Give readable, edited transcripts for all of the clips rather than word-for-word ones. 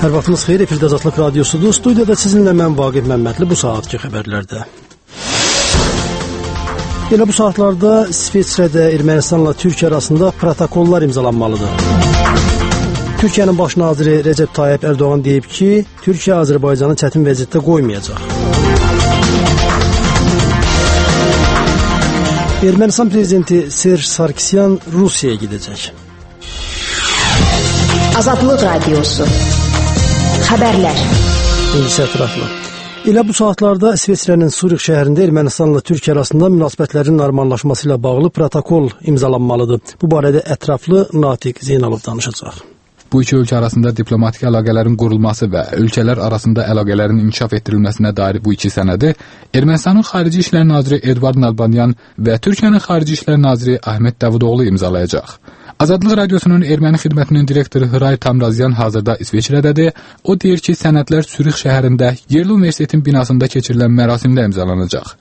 Hər vaxtınız xeyir, efirdə Azadlıq Radiosudur. Studiyada sizinlə mən Vaqif Məmmədli bu saatki xəbərlərdə. Elə bu saatlarda İsveçrədə Ermənistanla Türkiyə arasında protokollar imzalanmalıdır. Türkiyənin baş naziri Recep Tayyip Erdoğan deyib ki, Türkiyə Azərbaycanı çətin vəziyyətdə qoymayacaq. Ermənistan prezidenti Serj Sarkisyan Rusiyaya gedəcək. Azadlıq Radiosu. Xəbərlər. İngilizcə ətraflı. Elə bu saatlarda İsveçrənin Suriq şəhərində Ermənistanla Türkiyə arasında münasibətlərin normallaşması ilə bağlı protokol imzalanmalıdır. Bu barədə ətraflı Natiq Zeynalov danışacaq. Bu iki ölkə arasında diplomatik əlaqələrin qurulması və ölkələr arasında əlaqələrin inkişaf etdirilməsinə dair bu iki sənədi Ermənistanın Xarici İşlər Naziri Edvard Nalbanyan və Türkiyənin Xarici İşlər Naziri Ahmet Davutoğlu imzalayacaq. Azadlıq Radiosunun erməni xidmətinin direktoru Hray Tamrazyan hazırda İsveçrədədir. O deyir ki, sənədlər Suriq şəhərində yerli universitetin binasında keçirilən mərasimdə imzalanacaq.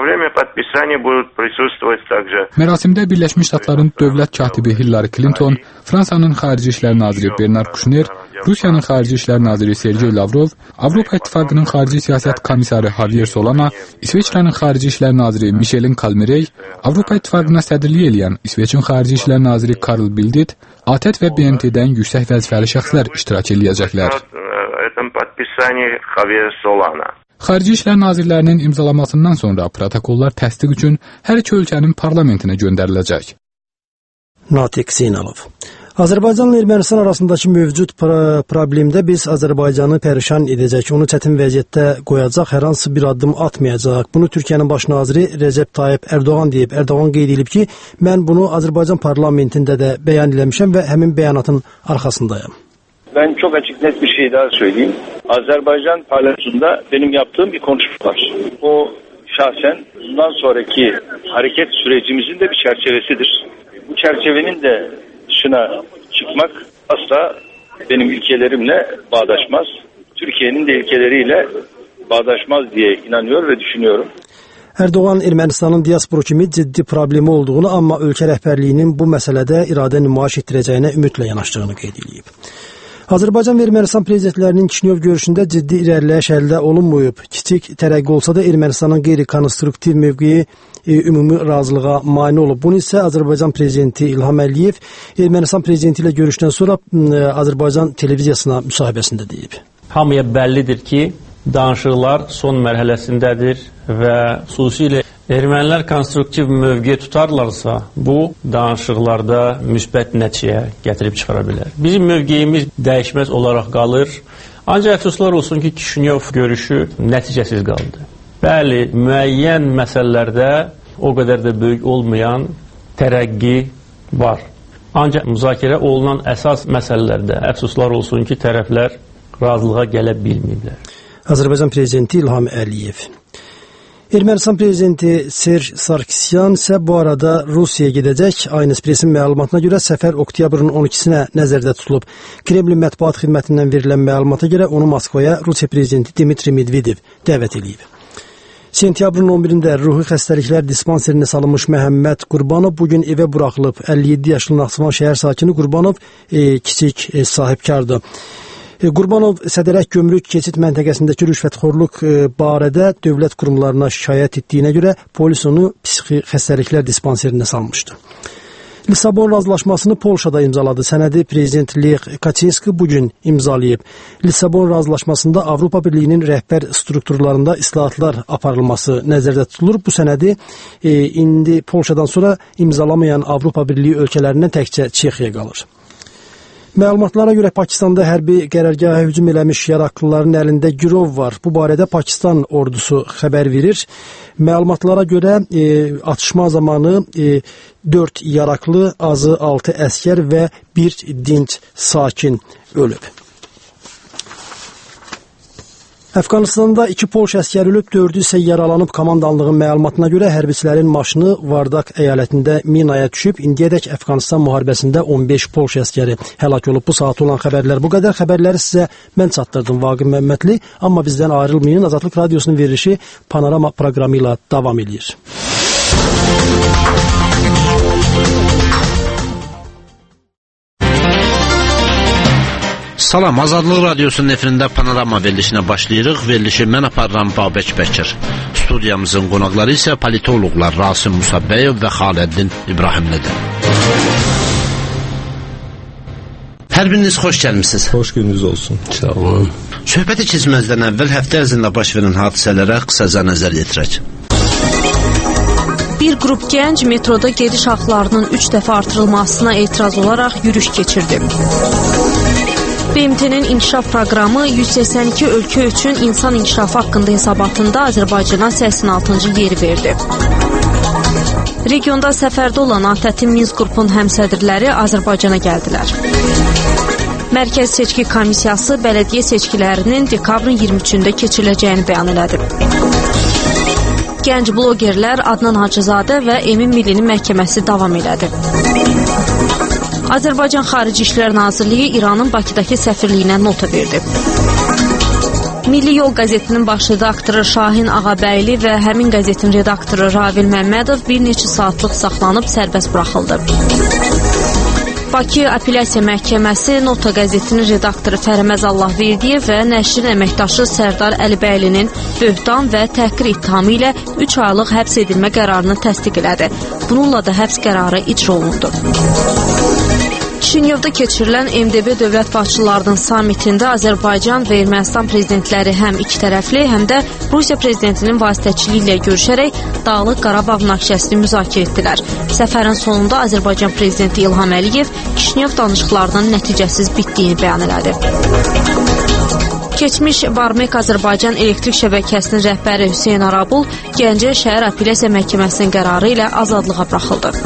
Mərasimdə Birləşmiş Ştatların dövlət katibi Hillary Clinton, Fransanın Xarici İşlər Naziri Bernard Kouchner, Rusiyanın Xarici İşlər Naziri Sergey Lavrov, Avropa İttifaqının Xarici Siyasət Komissarı Javier Solana, İsveçrənin Xarici İşlər Naziri Michelin Kalmerey, Avropa İttifaqına sədrlik edən İsveçin Xarici İşlər Naziri Karl Bildt, ATƏT və BMT-dən yüksək vəzifəli şəxslər iştirak edəcəklər. Xarici İşlər Nazirlərinin imzalamasından sonra protokollar təsdiq üçün hər iki ölkənin parlamentinə göndəriləcək. Natiq Zeynalov. Azərbaycanla Ermənistan arasındakı mövcud problemdə biz Azərbaycanı pərişan edəcək, onu çətin vəziyyətdə qoyacaq, hər hansı bir addım atmayacaq. Bunu Türkiyənin baş naziri Recep Tayyip Erdoğan deyib. Erdoğan qeyd edib ki, mən bunu Azərbaycan parlamentində də bəyan eləmişəm və həmin bəyanatın arxasındayım. Ben çok açık net bir şey daha söyleyeyim. Azerbaycan parlamentosunda benim yaptığım bir konuşma var. O şahsen bundan sonraki hareket sürecimizin de bir çerçevesidir. Bu çerçevenin de dışına çıkmak asla benim ilkelerimle bağdaşmaz. Türkiye'nin de ilkeleriyle bağdaşmaz diye inanıyor ve düşünüyorum. Erdoğan Ermənistanın diaspora kimi ciddi problemi olduğunu, amma ölkə rəhbərliyinin bu məsələdə iradə nümayiş etdirəcəyinə ümidlə yanaşdığını qeyd edib. Azərbaycan və Ermənistan prezidentlərinin Kişinöv görüşündə ciddi irəliləyiş əldə olunmayıb. Kiçik tərəqqi olsa da Ermənistanın qeyri-konstruktiv mövqeyi ümumi razılığa mane olub. Bunu isə Azərbaycan prezidenti İlham Əliyev Ermənistan prezidenti ilə görüşdən sonra Azərbaycan televiziyasına müsahibəsində deyib. Hamıya bəllidir ki, danışıqlar son mərhələsindədir və xüsusilə ermənilər konstruktiv mövqe tutarlarsa, bu danışıqlarda müsbət nəticəyə gətirib çıxara bilər. Bizim mövqeyimiz dəyişməz olaraq qalır. Ancaq əfsuslar olsun ki, Kişinöv görüşü nəticəsiz qaldı. Bəli, müəyyən məsələlərdə o qədər də böyük olmayan tərəqqi var. Ancaq müzakirə olunan əsas məsələlərdə əfsuslar olsun ki, tərəflər razılığa gələ bilməyiblər. Azərbaycan prezidenti İlham Əliyev. Ermənistan prezidenti Serj Sarkisyan isə bu arada Rusiyaya gedəcək. Aynı Expressin məlumatına görə səfər oktyabrın 12-sinə nəzərdə tutulub. Kremlin mətbuat xidmətindən verilən məlumata görə onu Moskvaya Rusiya prezidenti Dmitri Medvedev dəvət edib. Sentyabrın 11-də ruhi xəstəliklər dispanserinə salınmış Məhəmməd Qurbanov bugün evə buraxılıb. 57 yaşlı Naxçıvan şəhər sakini Qurbanov kiçik sahibkardır. Qurbanov Sədərək Gömrük keçid məntəqəsindəki rüşvətxorluq barədə dövlət qurumlarına şikayət etdiyinə görə polis onu psixi xəstəliklər dispanserinə salmışdı. Lissabon razılaşmasını Polşada imzaladı. Sənədi prezident Lech Kaczynski bugün imzalayıb. Lissabon razılaşmasında Avropa Birliyinin rəhbər strukturlarında islahatlar aparılması nəzərdə tutulur. Bu sənədi indi Polşadan sonra imzalamayan Avropa Birliyi ölkələrindən təkcə Çexiya qalır. Məlumatlara görə Pakistanda hərbi qərargaha hücum eləmiş yaraqlıların əlində girov var. Bu barədə Pakistan ordusu xəbər verir. Məlumatlara görə atışma zamanı 4 yaraqlı, azı 6 əskər və 1 dinc sakin ölüb. Əfqanistanda 2 Polş əskəri ölüb, 4-ü isə yaralanıb. Komandanlığın məlumatına görə hərbiçilərin maşını Vardak əyalətində minaya düşüb. İndiyədək Əfqanistan müharibəsində 15 Polş əskəri həlak olub. Bu saat olan xəbərlər bu qədər. Xəbərləri sizə mən çatdırdım, Vaqif Məmmədli. Amma bizdən ayrılmayın. Azadlıq Radiosunun verilişi Panorama proqramı ilə davam edir. Salam, Azadlıq Radiosunun efirində Panorama verilişinə başlayırıq. Verilişi mən aparıram Babək Bəkir. Studiyamızın qonaqları isə politoloqlar Rasim Musabbəyev və Xaləddin İbrahimlidir. Hər biriniz xoş gəlmişsiniz. Xoş gününüz olsun. Sağ olun. Söhbəti keçməzdən əvvəl həftə ərzində baş verən hadisələrə qısaca nəzər yetirək. Bir qrup gənc metroda gediş haqlarının 3 dəfə artırılmasına etiraz olaraq yürüyüş keçirdi. BMT-nin inkişaf proqramı 182 ölkə üçün insan inkişafı haqqında hesabatında Azərbaycana 86-cı yeri verdi. Regionda səfərdə olan ATƏT-in Minsk qrupun həmsədrləri Azərbaycana gəldilər. Mərkəz Seçki Komissiyası bələdiyyə seçkilərinin dekabrın 23-də keçiriləcəyini bəyan elədi. Gənc blogerlər Adnan Hacızadə və Emin Millinin məhkəməsi davam elədi. Azərbaycan Xarici İşlər Nazirliyi İranın Bakıdakı səfirliyinə nota verdi. Milli Yol qəzetinin baş redaktoru Şahin Ağabəyli və həmin qəzetin redaktoru Ravil Məmmədov bir neçə saatlıq saxlanıb sərbəst buraxıldı. Bakı Apellyasiya Məhkəməsi Nota qəzetinin redaktoru Fərəməz Allahverdiyev və nəşrin əməkdaşı Sərdar Əlibəylinin böhtan və təhqir ittihamı ilə 3 aylıq həbs edilmə qərarını təsdiq elədi. Bununla da həbs qərarı icra olundu. Şinyovda keçirilən MDB dövlət başçılarının samitində Azərbaycan və Ermənistan prezidentləri həm iki tərəfli, həm də Rusiya prezidentinin vasitəçiliyi ilə görüşərək Dağlıq Qarabağ münaqişəsini müzakirə etdilər. Səfərin sonunda Azərbaycan prezidenti İlham Əliyev Şinyov danışıqlarının nəticəsiz bitdiyini bəyan elədi. Keçmiş Barmek Azərbaycan elektrik şəbəkəsinin rəhbəri Hüseyn Arabul Gəncə şəhər Apellyasiya məhkəməsinin qərarı ilə azadlığa buraxıldı.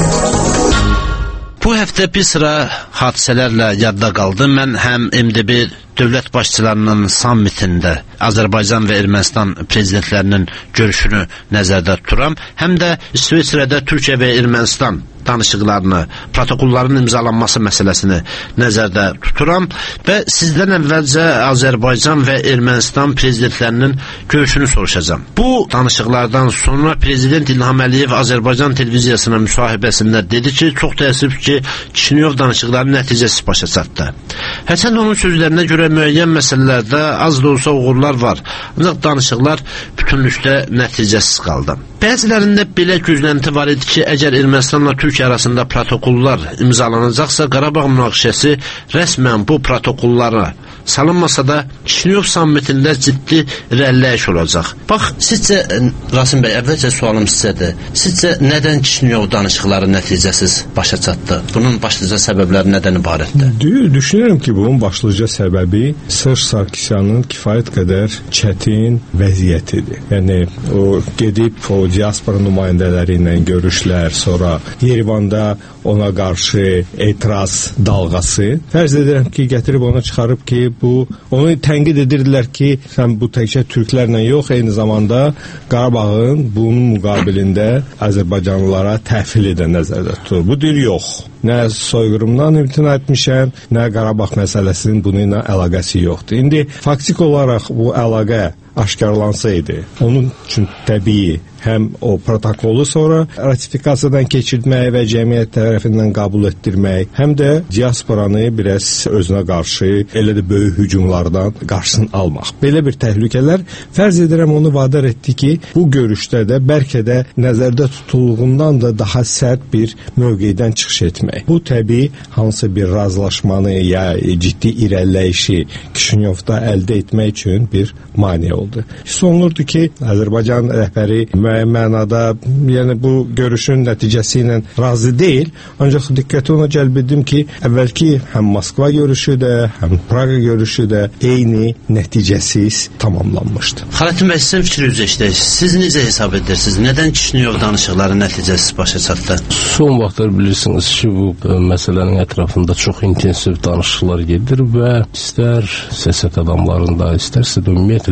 Bu həftə bir sıra hadisələrlə yadda qaldı. Mən həm MDB dövlət başçılarının sammitində Azərbaycan və Ermənistan prezidentlərinin görüşünü nəzərdə tuturam, həm də İsveçrədə Türkiyə və Ermənistan danışıqlarını, protokolların imzalanması məsələsini nəzərdə tuturam və sizdən əvvəlcə Azərbaycan və Ermənistan prezidentlərinin görüşünü soruşacağam. Bu danışıqlardan sonra Prezident İlham Əliyev Azərbaycan televiziyasına müsahibəsində dedi ki, çox təəssüf ki, Şinyov danışıqları nəticəsiz başa çatdı. Hərçənd onun sözlərinə görə müəyyən məsələlərdə az da olsa uğurlar var, ancaq danışıqlar bütünlükdə nəticəsiz qaldı. Bəzilərində belə gözlənti var idi ki, əgər Ermənistanla Türkiyə arasında protokollar imzalanacaqsa, Qarabağ münaqişəsi rəsmən bu protokollara salınmasa da Şinyov sammitində ciddi irəliləyiş olacaq. Bax, sizcə, Rasim bəy, əvvəlcə sualım sizədir. Sizcə, nədən Şinyov danışıqları nəticəsiz başa çatdı? Bunun başlıca səbəbləri nədən ibarətdir? Düşünürəm ki, bunun başlıca səbəbi Serj Sarkisyanın kifayət qədər çətin vəziyyətidir. Yəni, o gedib o diaspora nümayəndələri ilə görüşlər, sonra Yerevanda ona qarşı etiraz dalğası. Fərz edirəm ki, gətirib ona çıxarıb ki, onu tənqid edirdilər ki, sən bu təkcə türklərlə yox, eyni zamanda Qarabağın bunun müqabilində Azərbaycanlılara təhvil edən nəzərdə tutur. Bu deyir, yox. Nə soyqırımdan imtina etmişəm, nə Qarabağ məsələsinin bununla əlaqəsi yoxdur. İndi faktik olaraq bu əlaqə aşkarlansaydı, onun üçün təbii həm o protokolu sonra ratifikasiyadan keçirmək və cəmiyyət tərəfindən qəbul etdirmək, həm də diasporanı biraz özünə qarşı elə də böyük hücumlardan qarşısını almaq. Belə bir təhlükələr fərz edirəm onu vadar etdi ki, bu görüşdə də bəlkə də nəzərdə tutulduğundan da daha sərt bir mövqedən çıxış etmək. Bu təbii hansı bir razılaşmanı ya ciddi irəliləyişi Kişinyovda əldə etmək üçün bir mane oldu. Hiss olunurdu ki, Azərbaycan rəhbəri müəyyən mənada, yəni bu görüşün nəticəsi ilə razı deyil, ancaq diqqəti ona cəlb etdim ki, əvvəlki həm Moskva görüşü də, həm Praqa görüşü də eyni nəticəsiz tamamlanmışdı. Xaləddin bəy, sizin fikrinizi eşidək. Siz necə hesab edirsiniz? Nədən Kişinyov danışıqları nəticəsiz başa çatdı? Son vaxtlar bilirsiniz ki, bu məsələnin ətrafında çox intensiv danışıqlar gedir və istər siyasət adamlarında, istərsə də ümumiyyətlə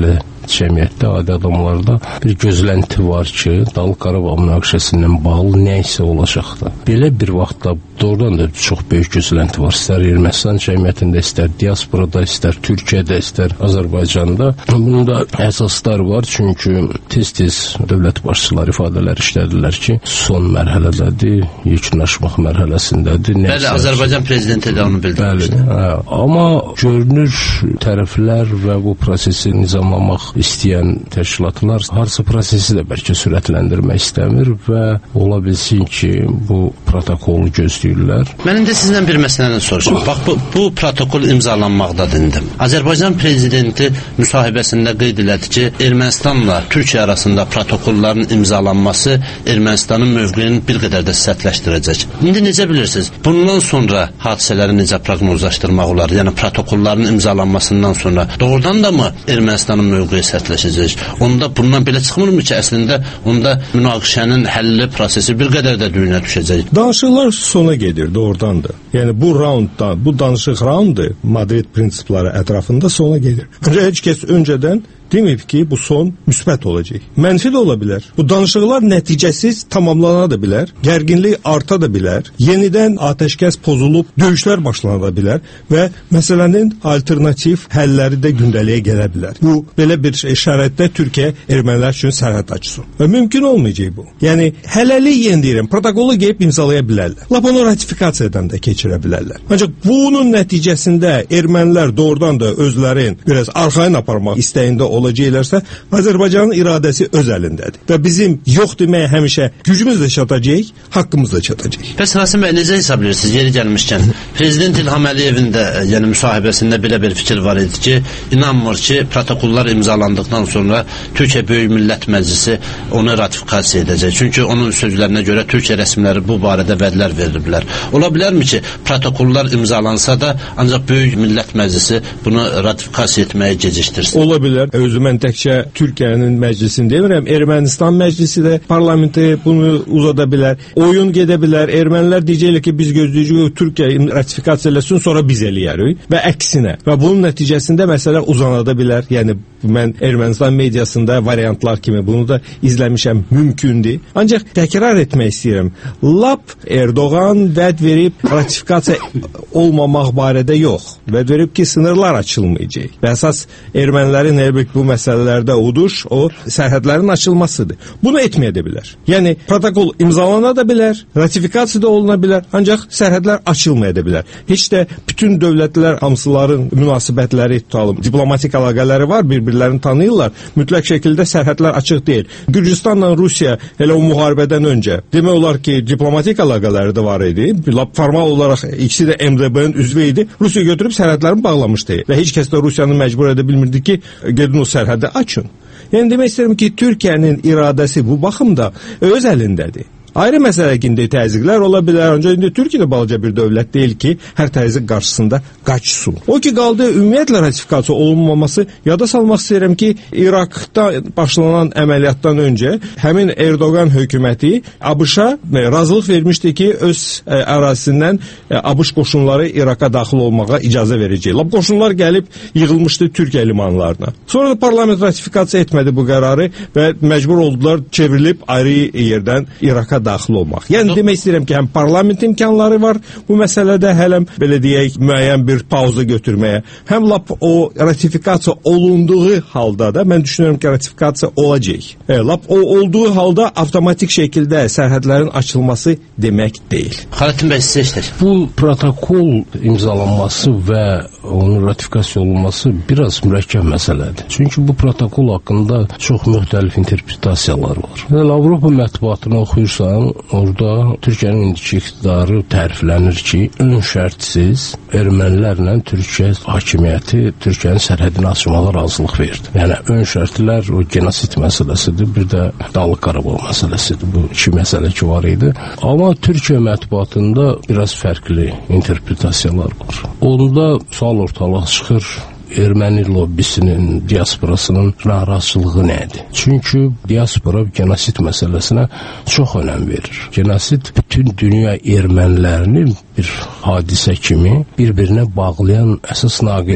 cəmiyyətdə, adi adamlarda bir gözlənti var ki, Dağlıq Qarabağ münaqişəsindən bağlı nə isə olacaqdı. Belə bir vaxtda doğrudan da çox böyük gözlənti var. İstər Ermənistan cəmiyyətində, istər diasporada, istər Türkiyədə, istər Azərbaycanda. Bunda əsaslar var, çünki tez-tez dövlət başçıları ifadələr işlədirlər ki, son mərhələdədir, yekunlaşmaq mərhələsindədir. Bəli, Azərbaycan prezidenti də onu bildirmişdi. Amma görünür tərəflər və bu prosesi nizamlamaq istəyən təşkilatlar harca prosesi də bəlkə sürətləndirmək istəmir və ola bilsin ki, bu protokolu gözləyirlər. Mən indi sizdən bir məsələni soruşum. Bax, bu protokol imzalanmaqdadır indi. Azərbaycan prezidenti müsahibəsində qeyd elədi ki, Ermənistanla Türkiyə arasında protokolların imzalanması Ermənistanın mövqeyini bir qədər də sərtləşdirəcək. İndi necə bilirsiniz? Bundan sonra hadisələri necə proqnozlaşdırmaq olar? Yəni protokolların imzalanmasından sonra doğrudan da mı Ermənistanın mövqeyi sərtləşəcək? Onda bundan belə çıxmırmı ki, əslində onda münaqişənin həlli prosesi bir qədər də düyünə düşəcək? Danışıqlar sona gedir, doğrudandır. Yəni bu raundda, bu danışıq raundu Madrid prinsipləri ətrafında sona gedir. Heç kəs öncədən deməyib ki, bu son müsbət olacaq. Mənfi də ola bilər. Bu danışıqlar nəticəsiz tamamlana da bilər. Gərginlik arta da bilər. Yenidən atəşkəs pozulub döyüşlər başlana da bilər və məsələnin alternativ həlləri də gündəliyə gələ bilər. Bu belə bir şəraitdə Türkiyə ermənilər üçün sərhəd açsın. Və mümkün olmayacaq bu. Yəni hələlik deyirəm, protokolu gəlib imzalaya bilərlər. Lap onu ratifikasiyadan da keçirə bilərlər. Ancaq bunun nəticəsində ermənilər doğrudan da özlərin biraz arxayın aparmaq istəyində olacaqlarsa, Azərbaycanın iradəsi öz əlindədir. Və bizim yox deməyə həmişə gücümüz də çatacaq, haqqımız da çatacaq. Bəs Rasim bəy, necə hesab edirsiniz? Yeri gəlmişkən, Prezident İlham Əliyevin də yəni müsahibəsində belə bir fikir var idi ki, inanmır ki, protokollar imzalandıqdan sonra Türkiyə Böyük Millət Məclisi onu ratifikasiya edəcək. Çünki onun sözlərinə görə Türkiyə rəsmiləri bu barədə vədlər veriblər. Ola bilərmi ki, protokollar imzalansa da, ancaq Böyük Millət Məclisi bunu ratifikasiya etməyə gecikdirsin? Ola bilər. Özü mən təkcə Türkiyənin məclisini demirəm, Ermənistan məclisi də parlamenti bunu uzada bilər. Oyun gedə bilər. Ermənilər deyəcəklər ki, biz gözləyəcəyik, Türkiyə ratifikasiya eləsin, sonra biz eləyərik və əksinə. Və bunun nəticəsində məsələ uzanada bilər. Yəni mən Ermənistan mediasında variantlar kimi bunu da izləmişəm, mümkündür. Ancaq təkrar etmək istəyirəm. Lap Erdoğan vəd verib ratifikasiya olmamaq barədə yox. Vəd verib ki, sınırlar açılmayacaq. Və əsas ermənilərin elbək bu məsələlərdə uduş, o sərhədlərin açılmasıdır. Bunu etməyə də bilər. Yəni protokol imzalana da bilər, ratifikasiya da oluna bilər, ancaq sərhədlər açılmaya da bilər. Heç də bütün dövlətlər hamısıların münasibətləri tutalım, diplomatik əlaqələri var, bir-birlərini tanıyırlar. Mütləq şəkildə sərhədlər açıq deyil. Gürcüstanla Rusiya elə o müharibədən öncə demək olar ki, diplomatik əlaqələri də var idi. Formal olaraq ikisi də MDB-nin üzvü idi. Rusiya götürüb sərhədlərini bağlamışdı və heç kəs də Rusiyanı məcbur edə bilmirdi ki, gedin o sərhədi açın. Yəni demək istəyirəm ki, Türkiyənin iradəsi bu baxımda öz əlindədir. Ayrı məsələ ki, təzyiqlər ola bilər. Ancaq indi Türkiyə də balaca bir dövlət deyil ki, hər təzyiq qarşısında qaçsın. O ki qaldı ümumiyyətlə ratifikasiya olunmaması, yada salmaq istəyirəm ki, İraqda başlanan əməliyyatdan öncə həmin Erdoğan hökuməti ABŞ-a razılıq vermişdi ki, öz ərazisindən ABŞ qoşunları İraqa daxil olmağa icazə verəcək. Lap qoşunlar gəlib yığılmışdı Türkiyə limanlarına. Sonra da parlament ratifikasiya etmədi bu qərarı və məcbur oldular çevrilib ayrı yerdən İraqa daxil olmaq. Yəni demək istəyirəm ki, həm parlament imkanları var bu məsələdə, hələm belə deyək, müəyyən bir pauza götürməyə. Həm lap o ratifikasiya olunduğu halda da mən düşünürəm ki, ratifikasiya olacaq. Lap o olduğu halda avtomatik şəkildə sərhədlərin açılması demək deyil. Xalətin bəy, sizə işlər. Bu protokol imzalanması və onun ratifikasiya olunması biraz mürəkkəb məsələdir. Çünki bu protokol haqqında çox müxtəlif interpretasiyalar var. Avropa mətbuatını oxuyursan, orada Türkiyənin indiki iqtidarı təriflənir ki, ön şərtsiz ermənilərlə Türkiyə hakimiyyəti Türkiyənin sərhədini açmağa razılıq verdi. Yəni ön şərtlər o genosid məsələsidir, bir də Dağlıq Qarabağ məsələsidir. Bu iki məsələ ki var idi. Amma Türkiyə mətbuatında biraz fərqli interpretasiyalar var. Onda sual ortalığa çıxır. Erməni lobbisinin, diasporasının narazılığı nədir? Çünki diaspora genosid məsələsinə çox önəm verir. Genosid bütün dünya ermənilərini bir hadisə kimi bir-birinə bağlayan əsas naqildir.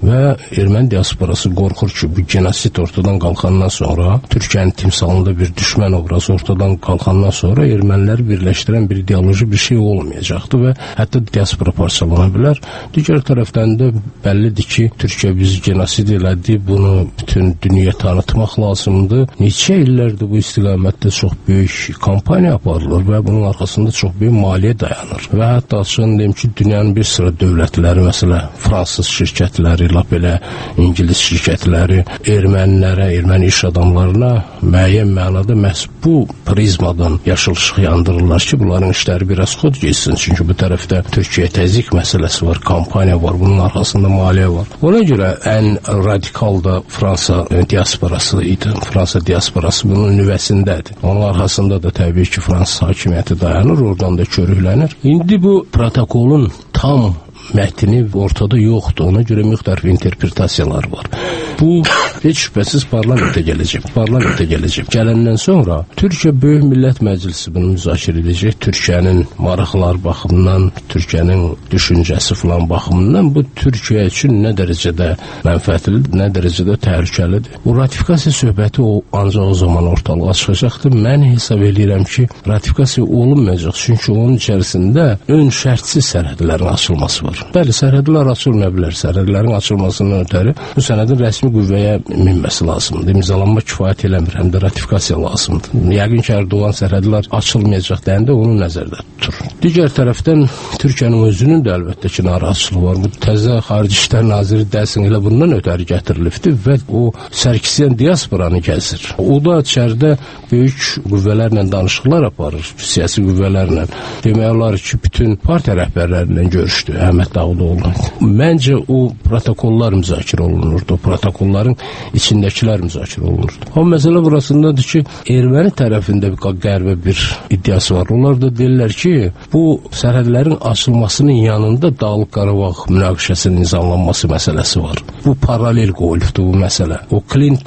və erməni diasporası qorxur ki, bu genosid ortadan qalxandan sonra, Türkiyənin timsalında bir düşmən obrazı ortadan qalxandan sonra erməniləri birləşdirən bir ideoloji bir şey olmayacaqdır və hətta diaspora parçalana bilər. Digər tərəfdən də bəllidir ki, Türkiyə bizi genosid elədi, bunu bütün dünyaya tanıtmaq lazımdır. Neçə illərdir bu istiqamətdə çox böyük kampaniya aparılır və bunun arxasında çox böyük maliyyə dayanır. Və hətta açığını deyim ki, dünyanın bir sıra dövlətləri, məsələ Fransız şirkətləri, lap elə İngilis şirkətləri ermənilərə, erməni iş adamlarına müəyyən mənada məhz bu prizmadan yaşıl işıq yandırırlar ki, bunların işləri biraz xod geçsin. Çünki bu tərəfdə Türkiyə təzyiq məsələsi var, kampaniya var, bunun arxasında maliyyə var. Ona görə ən radikal da Fransa diasporası idi. Fransa diasporası bunun nüvəsindədir. Onun arxasında da təbii ki, Fransız hakimiyyəti dayanır, oradan da körüklənir. İndi bu protokolun tam mətni ortada yoxdur. Ona görə müxtəlif interpretasiyalar var. Bu heç şübhəsiz parlamentə gələcək. Gələndən sonra Türkiyə Böyük Millət Məclisi bunu müzakirə edəcək. Türkiyənin maraqlar baxımından, Türkiyənin düşüncəsi falan baxımından bu Türkiyə üçün nə dərəcədə mənfəətlidir, nə dərəcədə təhlükəlidir. Bu ratifikasiya söhbəti ancaq o zaman ortalığa çıxacaqdır. Mən hesab edirəm ki, ratifikasiya olunmayacaq. Çünki onun içərisində ön şərtsiz sərhədlərin açılması var. Bəli, sərhədlər açılmaya bilər. Sərhədlərin açılmasından ötəri bu sənədin rəsmi qüvvəyə minməsi lazımdır. İmzalanma kifayət eləmir, həm də ratifikasiya lazımdır. Yəqin ki, Erdoğan sərhədlər açılmayacaq deyəndə onu nəzərdə tutur. Digər tərəfdən Türkiyənin özünün də əlbəttə ki, narahatçılığı var. Bu təzə Xarici İşlər Naziri Dəlsin elə bundan ötəri gətirilibdir və o Sərkisyan diasporanı gəzir. O da içəridə böyük qüvvələrlə danışıqlar aparır, siyasi qüvvələrlə. Demək olar ki, bütün partiya rəhbərlərindən görüşdü. Əhməd Davutoğlu. Məncə o protokollar müzakirə olunurdu. O protokolların içindəkilər müzakirə olunurdu. Amma məsələ burasındadır ki, erməni tərəfində qərbə bir iddiası var. Onlar da deyirlər ki, bu sərhədlərin açılmasının yanında Dağlıq Qarabağ münaqişəsinin nizamlanması məsələsi var. Bu paralel qoyulubdur bu məsələ. O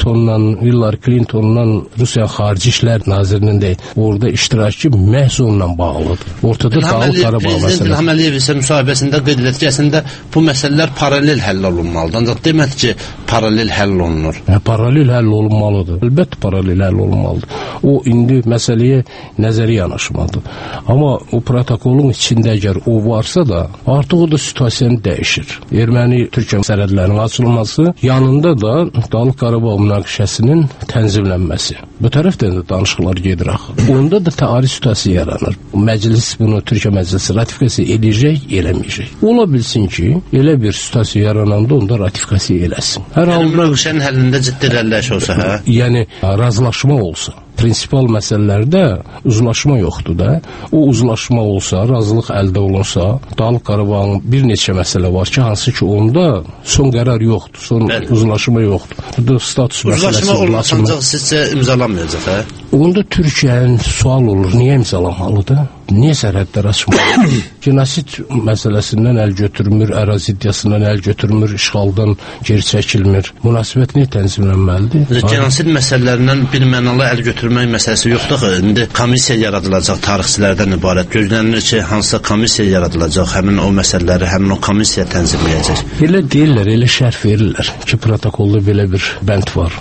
Hillary Clinton'la Rusiya Xarici İşlər Nazirinin də orada iştirakı məhz onunla bağlıdır. Ortada Dağlıq Qarabağ məsələsi. Prezident İlham Əliyev isə müsahibəsində qeyd etdi ki, əslində bu məsələlər paralel həll olunmalıdır. Ancaq demədi ki, paralel həll olunur. Paralel həll olunmalıdır. Əlbəttə paralel həll olunmalıdır. O indi məsələyə nəzəri yanaşmalıdır. Amma o protokolun içində əgər o varsa da, artıq o da situasiyanı dəyişir. Erməni-Türkiyə sərhədlərinin açılması, yanında da Dağlıq Qarabağ münaqişəsinin tənzimlənməsi. Bu tərəfdən də danışıqlar gedir axı. Onda da tarih situasiya yaranır. Məclis bunu, Türkiyə Məclisi ratifikasiya edəcək, eləməyəcək. Ola bilsin ki, elə bir situasiya yarananda onda ratifikasiya eləsin. Hər halda münaqişənin həllində ciddi irəliləyiş olsa, hə? Yəni razılaşma olsa. Prinsipal məsələlərdə uzlaşma yoxdur da. O uzlaşma olsa, razılıq əldə olunsa, Dağlıq Qarabağın bir neçə məsələ var ki, hansı ki onda son qərar yoxdur, son uzlaşma yoxdur. Bu da status məsələsi. Uzlaşma olmasa ancaq sizcə imzalanmayacaq, hə? Onda Türkiyənin sual olur, niyə imzalamalıdır? Niyə sərhədlər açmalıdır? Genosid məsələsindən əl götürmür, ərazi iddiasından əl götürmür, işğaldan geri çəkilmir. Münasibət niyə tənzimlənməlidir? Genosid məsələlərindən bir mənalı əl götürmək məsələsi yoxdur. İndi komissiya yaradılacaq, tarixçilərdən ibarət. Gözlənilir ki, hansısa komissiya yaradılacaq, həmin o məsələləri həmin o komissiya tənzimləyəcək. Elə deyirlər, elə şərh verirlər ki, protokolda belə bir bənd var.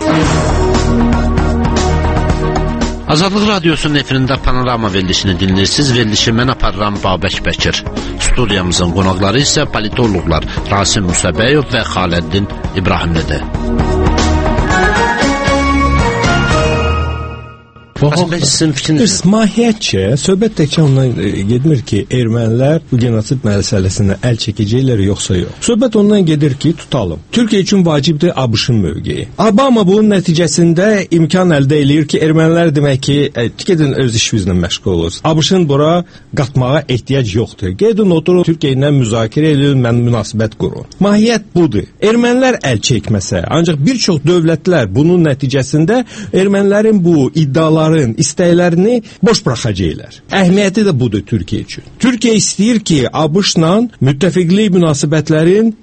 Azadlıq Radiosunun efirində Panorama verilişini dinləyirsiniz. Verilişi mən aparıram Babək Bəkir. Studiyamızın qonaqları isə politoloqlar Rasim Musabəyov və Xaləddin İbrahimlidir. Mahiyyətcə, söhbət təkcə ondan gedmir ki, ermənilər bu genosid məsələsindən əl çəkəcəklər, yoxsa yox. Söhbət ondan gedir ki, tutalım. Türkiyə üçün vacibdir ABŞ-ın mövqeyi. Obama bunun nəticəsində imkan əldə eləyir ki, ermənilər demək ki, gedin öz işinizlə məşğul olursunuz. ABŞ-ın bura qatmağa ehtiyac yoxdur. Gedin oturun, Türkiyə ilə müzakirə edin, mən münasibət qurun. Mahiyyət budur. Ermənilər əl çəkməsə, ancaq bir çox dövlətlər bunun nəticəsində ermənilərin bu iddiaları istəklərini boş buraxacaqlar. Əhəmiyyəti də budur Türkiyə üçün. Türkiyə istəyir ki, ABŞ-la müttəfiqlik münasibətlərin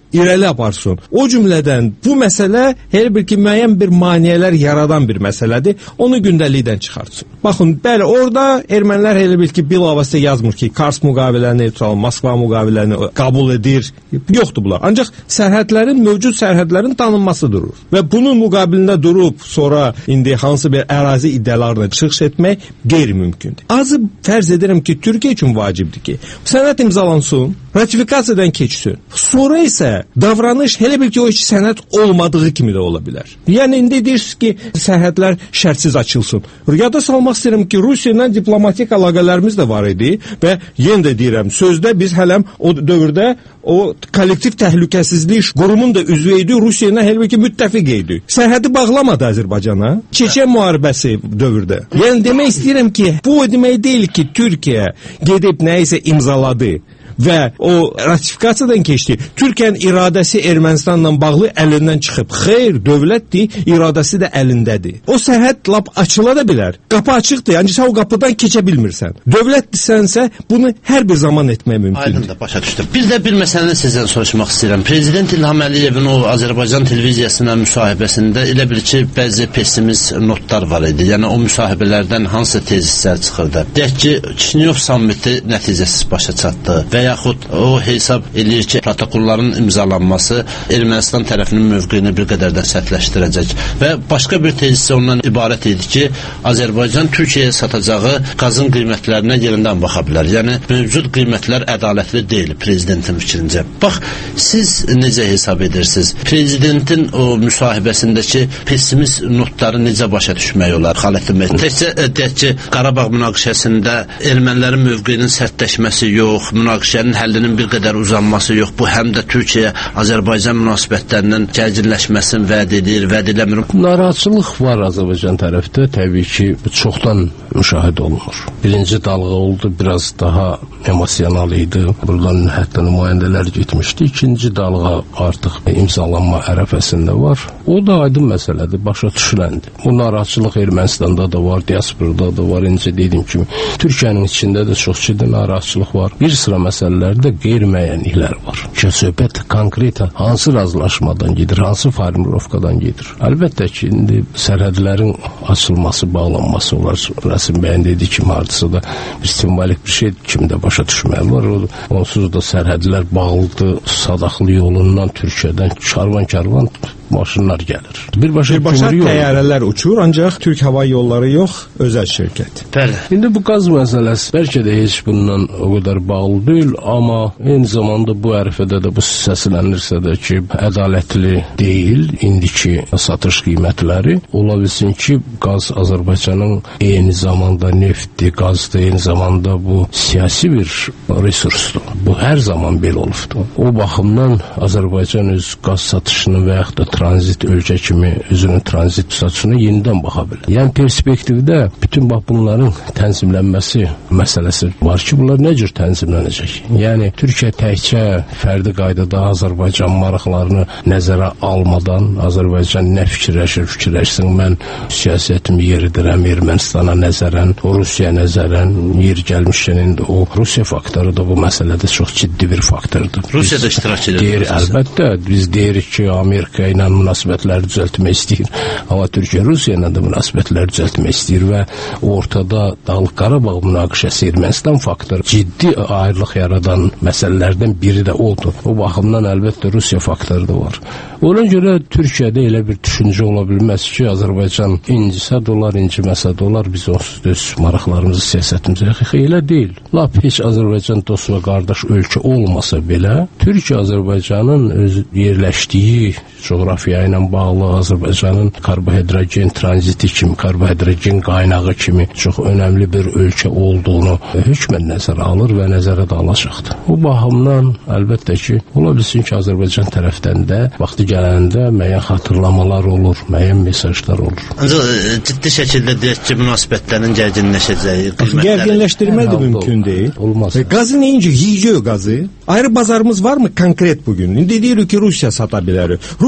irəli aparsın. O cümlədən bu məsələ elə bir ki, müəyyən bir maneələr yaradan bir məsələdir. Onu gündəlikdən çıxartsın. Baxın, bəli, orada ermənilər elə bil ki, bilavasitə yazmır ki, Kars müqaviləni neytral, Moskva müqaviləni qəbul edir. Yoxdur bunlar. Ancaq mövcud sərhədlərin tanınması durur. Və bunun müqabilində durub sonra indi hansı bir ərazi iddialarına çıxış etmək qeyri-mümkündür. Azı fərz edirəm ki, Türkiyə üçün vacibdir ki, sənəd imzalansın, ratifikasiyadan keçsin. Sonra isə davranış elə bil ki, o iki sənəd olmadığı kimi də ola bilər. Yəni indi deyirsiniz ki, sərhədlər şərtsiz açılsın. Yada salmaq istəyirəm ki, Rusiya ilə diplomatik əlaqələrimiz də var idi və yenə də deyirəm, sözdə biz hələm o dövrdə o kollektiv təhlükəsizlik qurumunun da üzvü idi, Rusiya ilə hələ ki müttəfiq idi. Sərhədi bağlamadı Azərbaycana. Çeçen müharibəsi dövrdə. Yəni demək istəyirəm ki, bu o demək deyil ki, Türkiyə gedib nəyisə imzaladı və o ratifikasiyadan keçdi. Türkiyənin iradəsi Ermənistanla bağlı əlindən çıxıb. Xeyr, dövlətdir, iradəsi də əlindədir. O sərhəd lap açıla da bilər. Qapı açıqdır, ancaq sən o qapıdan keçə bilmirsən. Dövlətdirsənsə, bunu hər bir zaman etmək mümkündür. Aydındır, başa düşdüm. Bir də bir məsələni sizdən soruşmaq istəyirəm. Prezident İlham Əliyevin o Azərbaycan televiziyasına müsahibəsində elə bir ki, bəzi pessimist notlar var idi. Yəni o müsahibələrdən hansı tezislər çıxırdı? Deyək ki, Kişinyov sammiti nəticəsiz başa çatdı və yaxud o hesab eləyir ki, protokolların imzalanması Ermənistan tərəfinin mövqeyini bir qədər də sərtləşdirəcək. Və başqa bir tezisi ondan ibarət idi ki, Azərbaycan Türkiyəyə satacağı qazın qiymətlərinə yerindən baxa bilər. Yəni, mövcud qiymətlər ədalətli deyil, prezidentin fikrincə. Bax, siz necə hesab edirsiniz? Prezidentin o müsahibəsindəki pessimist notları necə başa düşmək olar? Xalətin bəy, təkcə deyək ki, Qarabağ münaqişəsində ermənilərin mövqeyinin sərtləşməsi yox, münaqişənin həllinin bir qədər uzanması yox, bu həm də Türkiyə-Azərbaycan münasibətlərinin gərginləşməsini vəd edir, vəd eləmir. Narahatçılıq var Azərbaycan tərəfdə, təbii ki, bu çoxdan müşahidə olunur. Birinci dalğa oldu, biraz daha emosional idi. Buradan hətta nümayəndələr getmişdi. İkinci dalğa artıq imzalanma ərəfəsində var. O da aydın məsələdir, başa düşüləndir. Bu narahatçılıq Ermənistanda da var, diasporada da var. Necə dediyim kimi, Türkiyənin içində də çox ciddi narahatçılıq var. Bir sıra məsələlərdə qeyri-müəyyənliklər var. Söhbət konkret hansı razılaşmadan gedir, hansı formulovkadan gedir. Əlbəttə ki, indi sərhədlərin açılması, bağlanması olar. Rəsim bəyin dediyi kimi hardasa da bir simvolik bir şey kimi də başa düşməli var. Onsuz da sərhədlər bağlıdır, Sadaxlı yolundan Türkiyədən karvan maşınlar gəlir. Birbaşa təyyarələr uçur, ancaq Türk Hava Yolları yox, özəl şirkət. Bəli. İndi bu qaz məsələsi bəlkə də heç bundan o qədər bağlı deyil, amma eyni zamanda bu ərəfədə də bu səslənirsə də ki, ədalətli deyil indiki satış qiymətləri. Ola bilsin ki, qaz Azərbaycanın eyni zamanda neftdir, qazdır, eyni zamanda bu siyasi bir resursdur. Bu hər zaman belə olubdur. O baxımdan Azərbaycan öz qaz satışını və yaxud da tranzit ölkə kimi özünün tranzit satışına yenidən baxa bilər. Yəni perspektivdə bütün bunların tənzimlənməsi məsələsi var ki, bunlar nə cür tənzimlənəcək? Yəni Türkiyə təkcə fərdi qaydada Azərbaycan maraqlarını nəzərə almadan Azərbaycan nə fikirləşsin, mən siyasətimi yeridirəm Ermənistana nəzərən, Rusiya nəzərən, yer gəlmişkən indi o Rusiya faktoru da bu məsələdə çox ciddi bir faktordur. Rusiya da iştirak edir. Deyir, əlbəttə, biz deyirik ki, Amerika ilə münasibətləri düzəltmək istəyir. Amma Türkiyə Rusiya ilə də münasibətləri düzəltmək istəyir və ortada Dağlıq Qarabağ münaqişəsi Ermənistan faktoru ciddi ayrılıq yaradan məsələlərdən biri də oldu. O baxımdan əlbəttə Rusiya faktoru da var. Ona görə Türkiyədə elə bir düşüncə ola bilməz ki, Azərbaycan incisə də olar, inciməsə də olar, biz onsuz da öz maraqlarımızı, siyasətimizə elə deyil. Lap heç Azərbaycan dost və qardaş ölkə olmasa belə, Türkiyə Azərbaycanın öz yerləşdiyi coğrafiya ilə bağlı, Azərbaycanın karbohidrogen tranziti kimi, karbohidrogen qaynağı kimi çox önəmli bir ölkə olduğunu hökmən nəzərə alır və nəzərə də alacaqdır. Bu baxımdan əlbəttə ki, ola bilsin ki, Azərbaycan tərəfdən də vaxtı gələndə müəyyən xatırlamalar olur, müəyyən mesajlar olur. Ancaq ciddi şəkildə deyək ki, münasibətlərin gərginləşəcəyi, gərginləşdirmək də mümkün deyil. Olmaz. Qazı neyinci? Yiyəcək qazı. Ayrı bazarımız var mı konkret bugün? İndi deyirik ki, Rusiya sata bilər. Rusiya bugün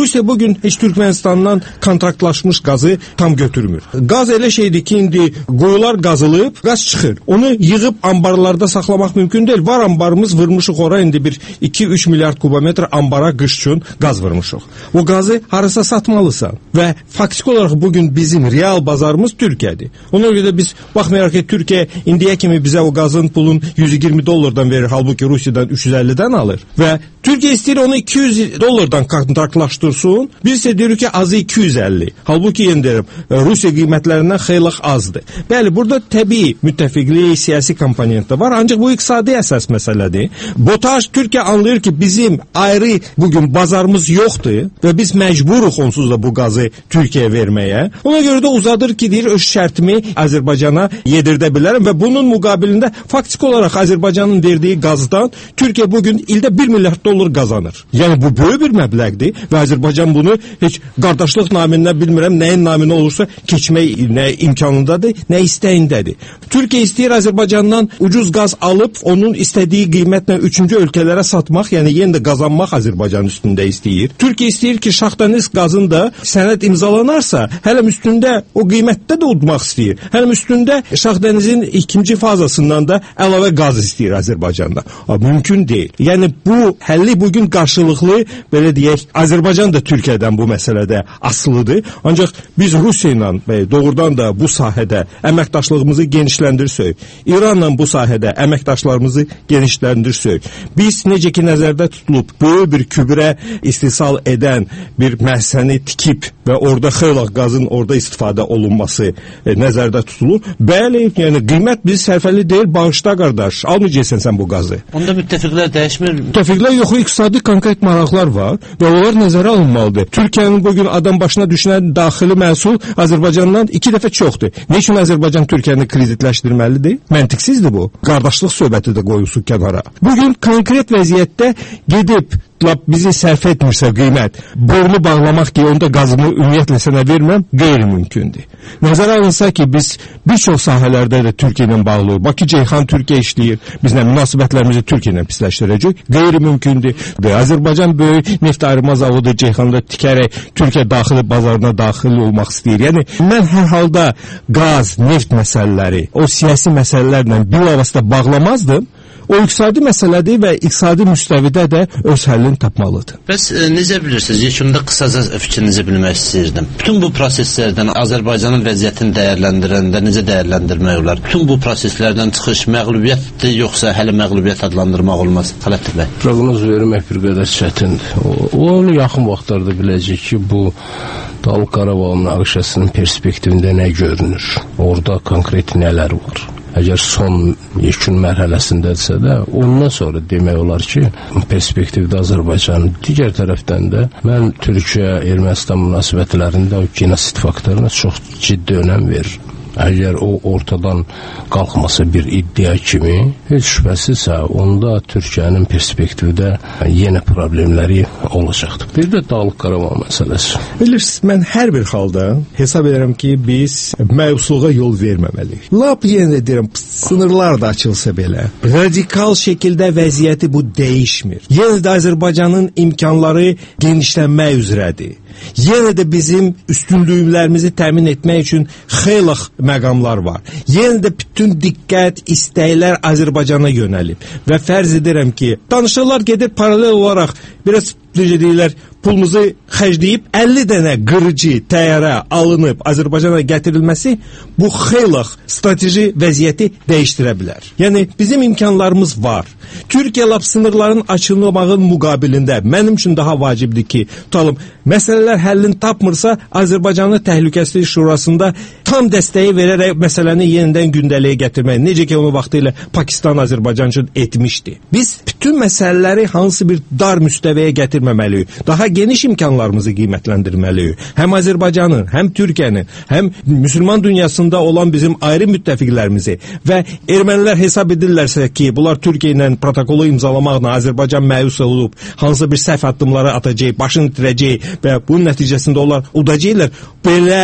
gün heç Türkmenistandan kontraktlaşmış qazı tam götürmür. Qaz elə şeydir ki, indi quyular qazılıb, qaz çıxır. Onu yığıb ambarlarda saxlamaq mümkün deyil. Var ambarımız, vurmuşuq ora indi bir 2-3 milyard kubometr ambara qış üçün qaz vurmuşuq. O qazı harasa satmalısan və faktiki olaraq bugün bizim real bazarımız Türkiyədir. Ona görə də biz baxmayaraq ki, Türkiyə indiyə kimi bizə o qazın pulun $120 verir, halbuki Rusiyadan 350-dən alır və Türkiyə istəyir onu $200 kontraktlaşdırsın. Biz isə deyirik ki, azı 250. Halbuki yenə deyirəm, Rusiya qiymətlərindən xeyli azdır. Bəli, burada təbii müttəfiqlik, siyasi komponent də var, ancaq bu iqtisadi əsas məsələdir. BOTAŞ Türkiyə anlayır ki, bizim ayrı bugün bazarımız yoxdur və biz məcburuq onsuz da bu qazı Türkiyəyə verməyə. Ona görə də uzadır ki, deyir, öz şərtimi Azərbaycana yedirdə bilərəm və bunun müqabilində faktiki olaraq Azərbaycanın verdiyi qazdan Türkiyə bugün ildə $1 milyard qazanır. Yəni bu böyük bir məbləğdir və Azərbaycan bunu heç qardaşlıq naminə bilmirəm, nəyin naminə olursa keçmək nə imkanındadır, nə istəyindədir. Türkiyə istəyir Azərbaycandan ucuz qaz alıb, onun istədiyi qiymətlə üçüncü ölkələrə satmaq, yəni yenə də qazanmaq Azərbaycan üstündə istəyir. Türkiyə istəyir ki, Şaxdəniz qazın da sənəd imzalanarsa, hələm üstündə o qiymətdə də udmaq istəyir. Hələm üstündə Şaxdənizin ikinci fazasından da əlavə qaz istəyir Azərbaycanda. Mümkün deyil. Yəni bu həlli bugün qarşılıqlı, belə deyək, Azərbaycan da Türkiyədən bu məsələdə asılıdır. Ancaq biz Rusiya ilə doğrudan da bu sahədə əməkdaşlığımızı genişləndirsək, İranla bu sahədə əməkdaşlarımızı genişləndirsək, biz necə ki nəzərdə tutulub böyük bir kübrə istehsal edən bir müəssisəni tikib və orada xeyli qazın orada istifadə olunması nəzərdə tutulur. Bəli, yəni qiymət biz sərfəli deyil, bağışla qardaş, almayacaqsan sən bu qazı. Onda müttəfiqlər dəyişmir. Müttəfiqlər yox, iqtisadi konkret maraqlar var və onlar nəzərə alınmalıdır. Türkiyənin bugün adam başına düşən daxili məhsul Azərbaycandan 2 dəfə çoxdur. Nə üçün Azərbaycan Türkiyəni kreditləşdirməlidir? Məntiqsizdir bu. Qardaşlıq söhbəti də qoyulsun kənara. Bugün konkret vəziyyətdə gedib bizi sərf etmirsə qiymət, borunu bağlamaq ki, onda qazını ümumiyyətlə sənə verməm, qeyri-mümkündür. Nəzərə alınsa ki, biz bir çox sahələrdə də Türkiyə ilə bağlı, Bakı Ceyhan Türkiyə işləyir, bizlə münasibətlərimizi Türkiyə ilə pisləşdirəcək, qeyri-mümkündür. Azərbaycan böyük neft ayırma zavodu Ceyhanda tikərək Türkiyə daxili bazarına daxil olmaq istəyir. Yəni, mən hər halda qaz, neft məsələləri, o siyasi məsələlərlə bilavasitə bağlamazdım. O iqtisadi məsələdir və iqtisadi müstəvidə də öz həllini tapmalıdır. Bəs necə bilirsiniz? Yekunda qısaca fikrinizi bilmək istəyirdim. Bütün bu proseslərdən Azərbaycanın vəziyyətini dəyərləndirəndə necə dəyərləndirmək olar? Bütün bu proseslərdən çıxış məğlubiyyətdir, yoxsa hələ məğlubiyyət adlandırmaq olmaz? Xələtdir bəy. Proqnoz vermək bir qədər çətindir. Onu yaxın vaxtlarda biləcək ki, bu Dağlıq Qarabağ münaqişəsinin perspektivində nə görünür? Orada konkret nələr var? Əgər son yekun mərhələsindədirsə də, ondan sonra demək olar ki, perspektivdə Azərbaycanın digər tərəfdən də mən Türkiyə-Ermənistan münasibətlərində o genosid faktoruna çox ciddi önəm verirəm. Əgər o ortadan qalxması bir iddia kimi, heç şübhəsizsə, onda Türkiyənin perspektivdə yenə problemləri olacaqdır. Bir də Dağlıq Qarabağ məsələsi. Bilirsiniz, mən hər bir halda hesab edirəm ki, biz məyusluğa yol verməməliyik. Lap yenə deyirəm, sınırlar da açılsa belə, radikal şəkildə vəziyyəti bu dəyişmir. Yenə də Azərbaycanın imkanları genişlənmək üzrədir. Yenə də bizim üstünlüklərimizi təmin etmək üçün xeyli məqamlar var. Yenə də bütün diqqət, istəklər Azərbaycana yönəlib və fərz edirəm ki, danışıqlar gedir paralel olaraq biraz deyirlər, pulumuzu xərcləyib 50 dənə qırıcı təyyarə alınıb Azərbaycana gətirilməsi bu xeyli strateji vəziyyəti dəyişdirə bilər. Yəni bizim imkanlarımız var. Türkiyə lap sınırların açılmağının müqabilində mənim üçün daha vacibdir ki, tutalım, məsələlər həllini tapmırsa Azərbaycanın Təhlükəsizlik Şurasında tam dəstəyi verərək məsələni yenidən gündəliyə gətirmək. Necə ki, onu vaxtilə Pakistan Azərbaycan üçün etmişdi. Biz bütün məsələləri hansı bir dar müstəviyə gətirməməliyik. Daha geniş imkanlarımızı qiymətləndirməliyik. Həm Azərbaycanın, həm Türkiyənin, həm Müslüman dünyasında olan bizim ayrı müttəfiqlərimizi və ermənilər hesab edirlərsə ki, bunlar Türkiyə ilə protokolu imzalamaqla Azərbaycan məyus olub, hansı bir səhv addımları atacaq, başını itirəcək və bunun nəticəsində onlar udacaqlar. Belə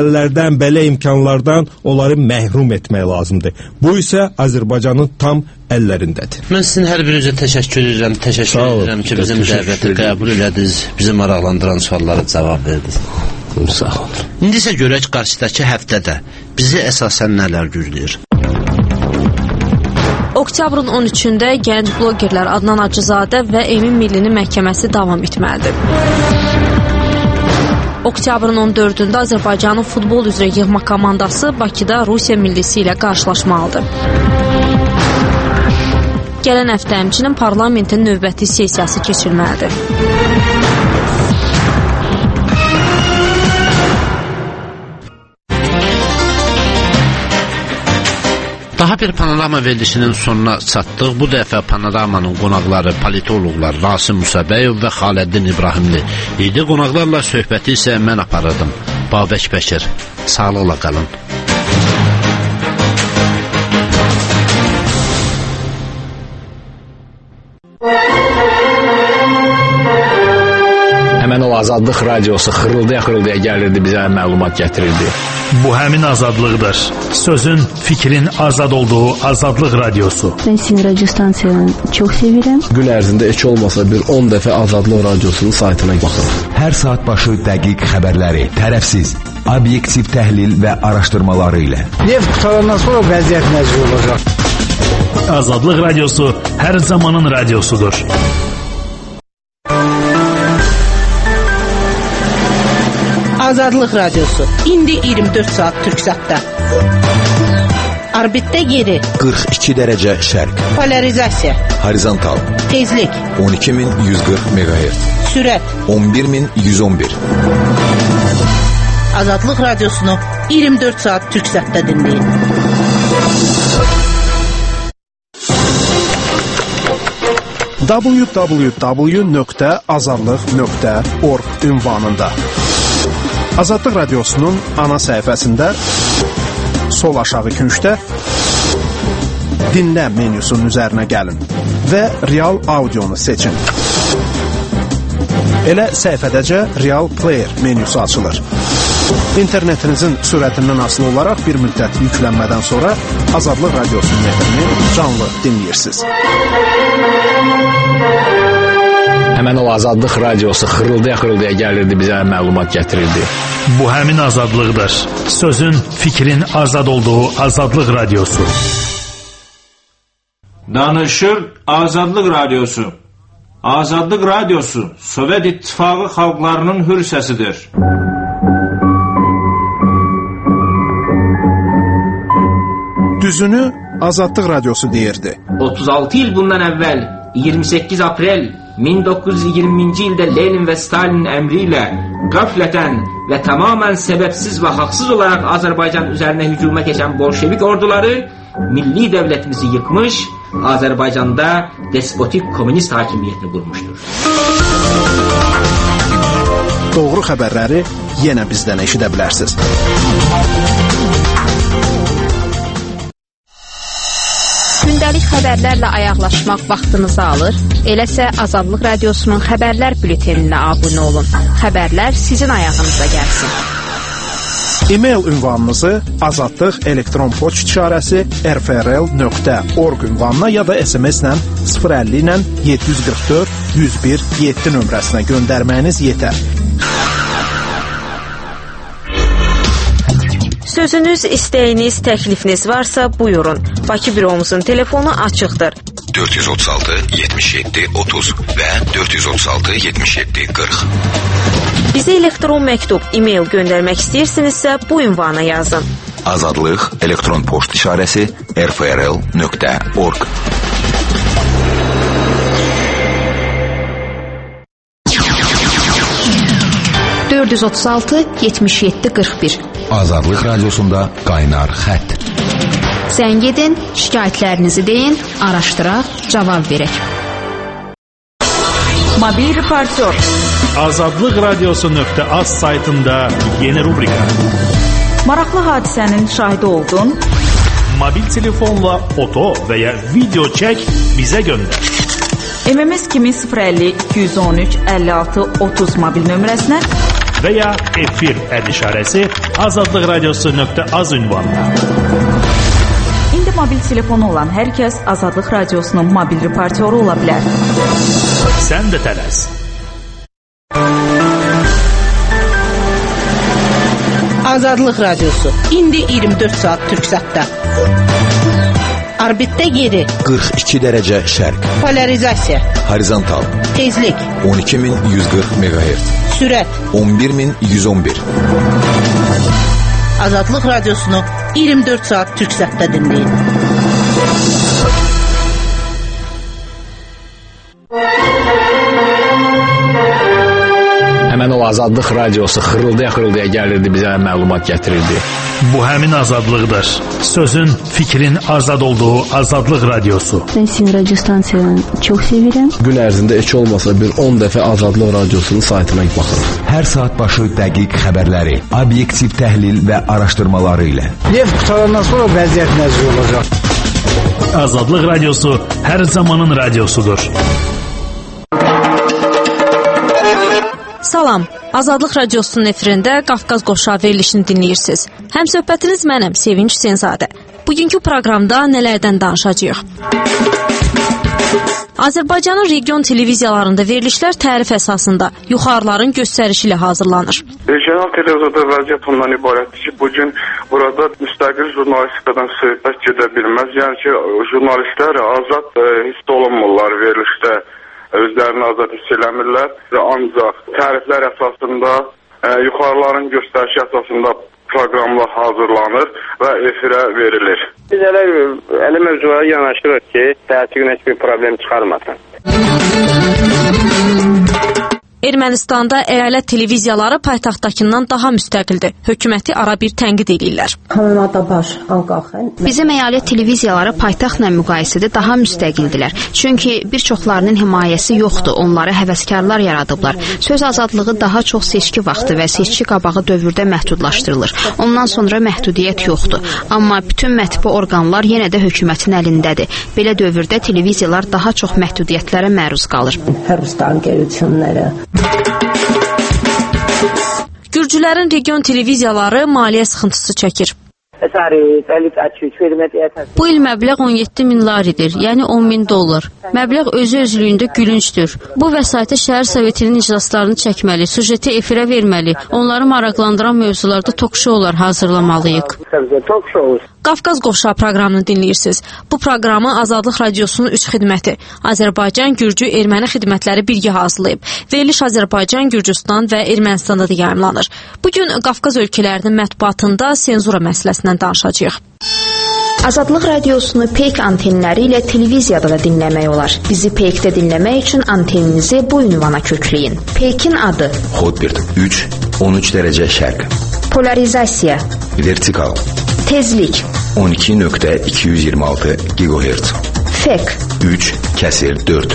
məsələlərdən, belə imkanlardan onları məhrum etmək lazımdır. Bu isə Azərbaycanın tam əllərindədir. Mən sizin hər birinizə təşəkkür edirəm ki, bizim dəvəti qəbul elədiniz, bizi maraqlandıran suallara cavab verdiniz. Sağ olun. İndi isə görək qarşıdakı həftədə bizi əsasən nələr gözləyir. Oktyabrın 13-də gənc blogerlər Adnan Acızadə və Emin Millinin məhkəməsi davam etməlidir. Oktyabrın 14-də Azərbaycanın futbol üzrə yığma komandası Bakıda Rusiya millisi ilə qarşılaşmalıdır. Gələn həftə həmçinin parlamentin növbəti sessiyası keçirilməlidir. Daha bir panorama verilişinin sonuna çatdıq. Bu dəfə panoramanın qonaqları politoloqlar Rasim Musabəyov və Xaləddin İbrahimli idi. Qonaqlarla söhbəti isə mən aparırdım. Babək Bəkir. Sağlıqla qalın. Həmən o Azadlıq radiosu xırıldaya gəlirdi, bizə məlumat gətirirdi. Bu həmin azadlıqdır. Sözün, fikrin azad olduğu Azadlıq radiosu. Ben sizin radyo stansiyanı çok severim. Gün ərzində heç olmasa bir 10 dəfə Azadlıq radiosunun saytına baxırıq. Hər saat başı dəqiq xəbərləri, tərəfsiz, obyektiv təhlil və araşdırmaları ilə. Neft qutarandan sonra vəziyyət necə olacaq? Azadlıq radiosu hər zamanın radiosudur. Azadlıq radiosu. İndi 24 saat Türksatda. Orbitdə yeri 42 dərəcə şərq. Polarizasiya. Horizontal. Tezlik 12140 MHz. Sürət 11111. Azadlıq radiosunu 24 saat Türksatda dinləyin. www.azadlıq.org ünvanında Azadlıq radiosunun ana səhifəsində sol aşağı küncdə dinlə menyusunun üzərinə gəlin və Real Audionu seçin. Elə səhifədəcə Real Player menyusu açılır. İnternetinizin sürətindən asılı olaraq bir müddət yüklənmədən sonra Azadlıq radiosunun efrini canlı dinləyirsiniz. Həmən o Azadlıq radiosu xırıldaya gəlirdi, bizə məlumat gətirirdi. Bu həmin azadlıqdır. Sözün, fikrin azad olduğu Azadlıq radiosu. Danışır Azadlıq radiosu. Azadlıq radiosu Sovet İttifaqı xalqlarının hür səsidir. Düzünü Azadlıq radiosu deyirdi. 36 il bundan əvvəl 28 aprel 1920-ci ildə Lenin və Stalinin əmri ilə qəflətən və tamamən səbəbsiz və haqsız olaraq Azərbaycan üzərinə hücuma keçən bolşevik orduları milli dövlətimizi yıkmış, Azərbaycanda despotik komünist hakimiyyətini qurmuşdur. Doğru xəbərləri yenə bizdən eşidə bilərsiniz. Gündəlik xəbərlərlə ayaqlaşmaq vaxtınızı alır. Eləsə Azadlıq radiosunun xəbərlər bülteninə abunə olun. Xəbərlər sizin ayağınıza gəlsin. E-mail ünvanınızı azadlıq elektron poçt işarəsi rfrl.org ünvanına ya da SMS-lə 050 ilə 744 101 7 nömrəsinə göndərməyiniz yetər. Sözünüz, istəyiniz, təklifiniz varsa buyurun. Bakı büromuzun telefonu açıqdır. 436 77 30 və 436 77 40. Bizə elektron məktub, e-mail göndərmək istəyirsinizsə bu ünvana yazın. Azadlıq elektron poçt işarəsi rfrl.org. (436-77-41) Azadlıq radiosunda qaynar xətt. Zəng edin, şikayətlərinizi deyin, araşdıraq, cavab verək. Mobil reportör. Azadlıq radiosu.az saytında yeni rubrika. Maraqlı hadisənin şahidi oldun. Mobil telefonla foto və ya video çək, bizə göndər. MMS kimi 050 213 56 30 mobil nömrəsinə və ya efir əd işarəsi azadlıqradiosu.az ünvanına. İndi mobil telefonu olan hər kəs Azadlıq Radiosunun mobil reportyoru ola bilər. Sən də tələs. Azadlıq Radiosu. İndi 24 saat Türksatda. Orbitdə yeri. 42 dərəcə şərq. Polarizasiya. Horizontal. Tezlik. 12140 MHz. Sürət. 11111. Azadlıq Radiosunu 24 saat Türksatda dinləyin. Həmən o Azadlıq Radiosu xırıldaya gəlirdi, bizə məlumat gətirirdi. Bu həmin azadlıqdır. Sözün, fikrin azad olduğu Azadlıq Radiosu. Ben sizin radyo stansiyanı çok severim. Gün ərzində heç olmasa bir 10 dəfə Azadlıq Radiosunun saytına baxırıq. Hər saat başı dəqiq xəbərləri, obyektiv təhlil və araşdırmaları ilə. Neft qutarandan sonra vəziyyət nəzir olacaq. Azadlıq Radiosu hər zamanın radiosudur. Salam, Azadlıq Radiosunun efirində Qafqaz Qoşağı verilişini dinləyirsiniz. Həmsöhbətiniz mənəm, Sevinç Hüseynzadə. Bugünkü proqramda nələrdən danışacağıq? Azərbaycanın region televiziyalarında verilişlər tərif əsasında yuxarıların göstərişi ilə hazırlanır. Regional televiziyada vəziyyət ondan ibarətdir ki, bugün burada müstəqil jurnalistikadan söhbət gedə bilməz. Yəni ki, jurnalistlər azad hiss olunmurlar verilişdə. Özlərini azad hiss eləmirlər və ancaq təriflər əsasında, yuxarıların göstərişi əsasında proqramlar hazırlanır və efirə verilir. Biz elə mövzulara yanaşırıq ki, təəssüf heç bir problem çıxarmasın. Ermənistanda əyalət televiziyaları paytaxtdakından daha müstəqildir. Hökuməti ara bir tənqid edirlər. Bizim əyalət televiziyaları paytaxtla müqayisədə daha müstəqildilər. Çünki bir çoxlarının himayəsi yoxdur. Onları həvəskarlar yaradıblar. Söz azadlığı daha çox seçki vaxtı və seçki qabağı dövrdə məhdudlaşdırılır. Ondan sonra məhdudiyyət yoxdur. Amma bütün mətbu orqanlar yenə də hökumətin əlindədir. Belə dövrdə televiziyalar daha çox məhdudiyyətlərə məruz qalır. Gürcülərin region televiziyaları maliyyə sıxıntısı çəkir. Bu il məbləğ 17 min laridir, yəni 10 min dollar. Məbləğ özü-özlüyündə gülüncdür. Bu vəsaitə şəhər sovetinin iclaslarını çəkməli, sujeti efirə verməli, onları maraqlandıran mövzularda tok-şoular hazırlamalıyıq. Qafqaz Qoşağı proqramını dinləyirsiniz. Bu proqramı Azadlıq Radiosunun 3 xidməti, Azərbaycan, Gürcü, Erməni xidmətləri birgə hazırlayıb. Veriliş Azərbaycan, Gürcüstan və Ermənistanda da yayımlanır. Bugün Qafqaz ölkələrinin mətbuatında senzura məsələsindən danışacağıq. Azadlıq Radiosunu peyk antenləri ilə televiziyada da dinləmək olar. Bizi peykdə dinləmək üçün anteninizi bu ünvana kökləyin. Peykin adı Hotbird 3, 13 dərəcə şərq. Polarizasiya. Vertikal. Tezlik 12.226 GHz. Fek 3/4.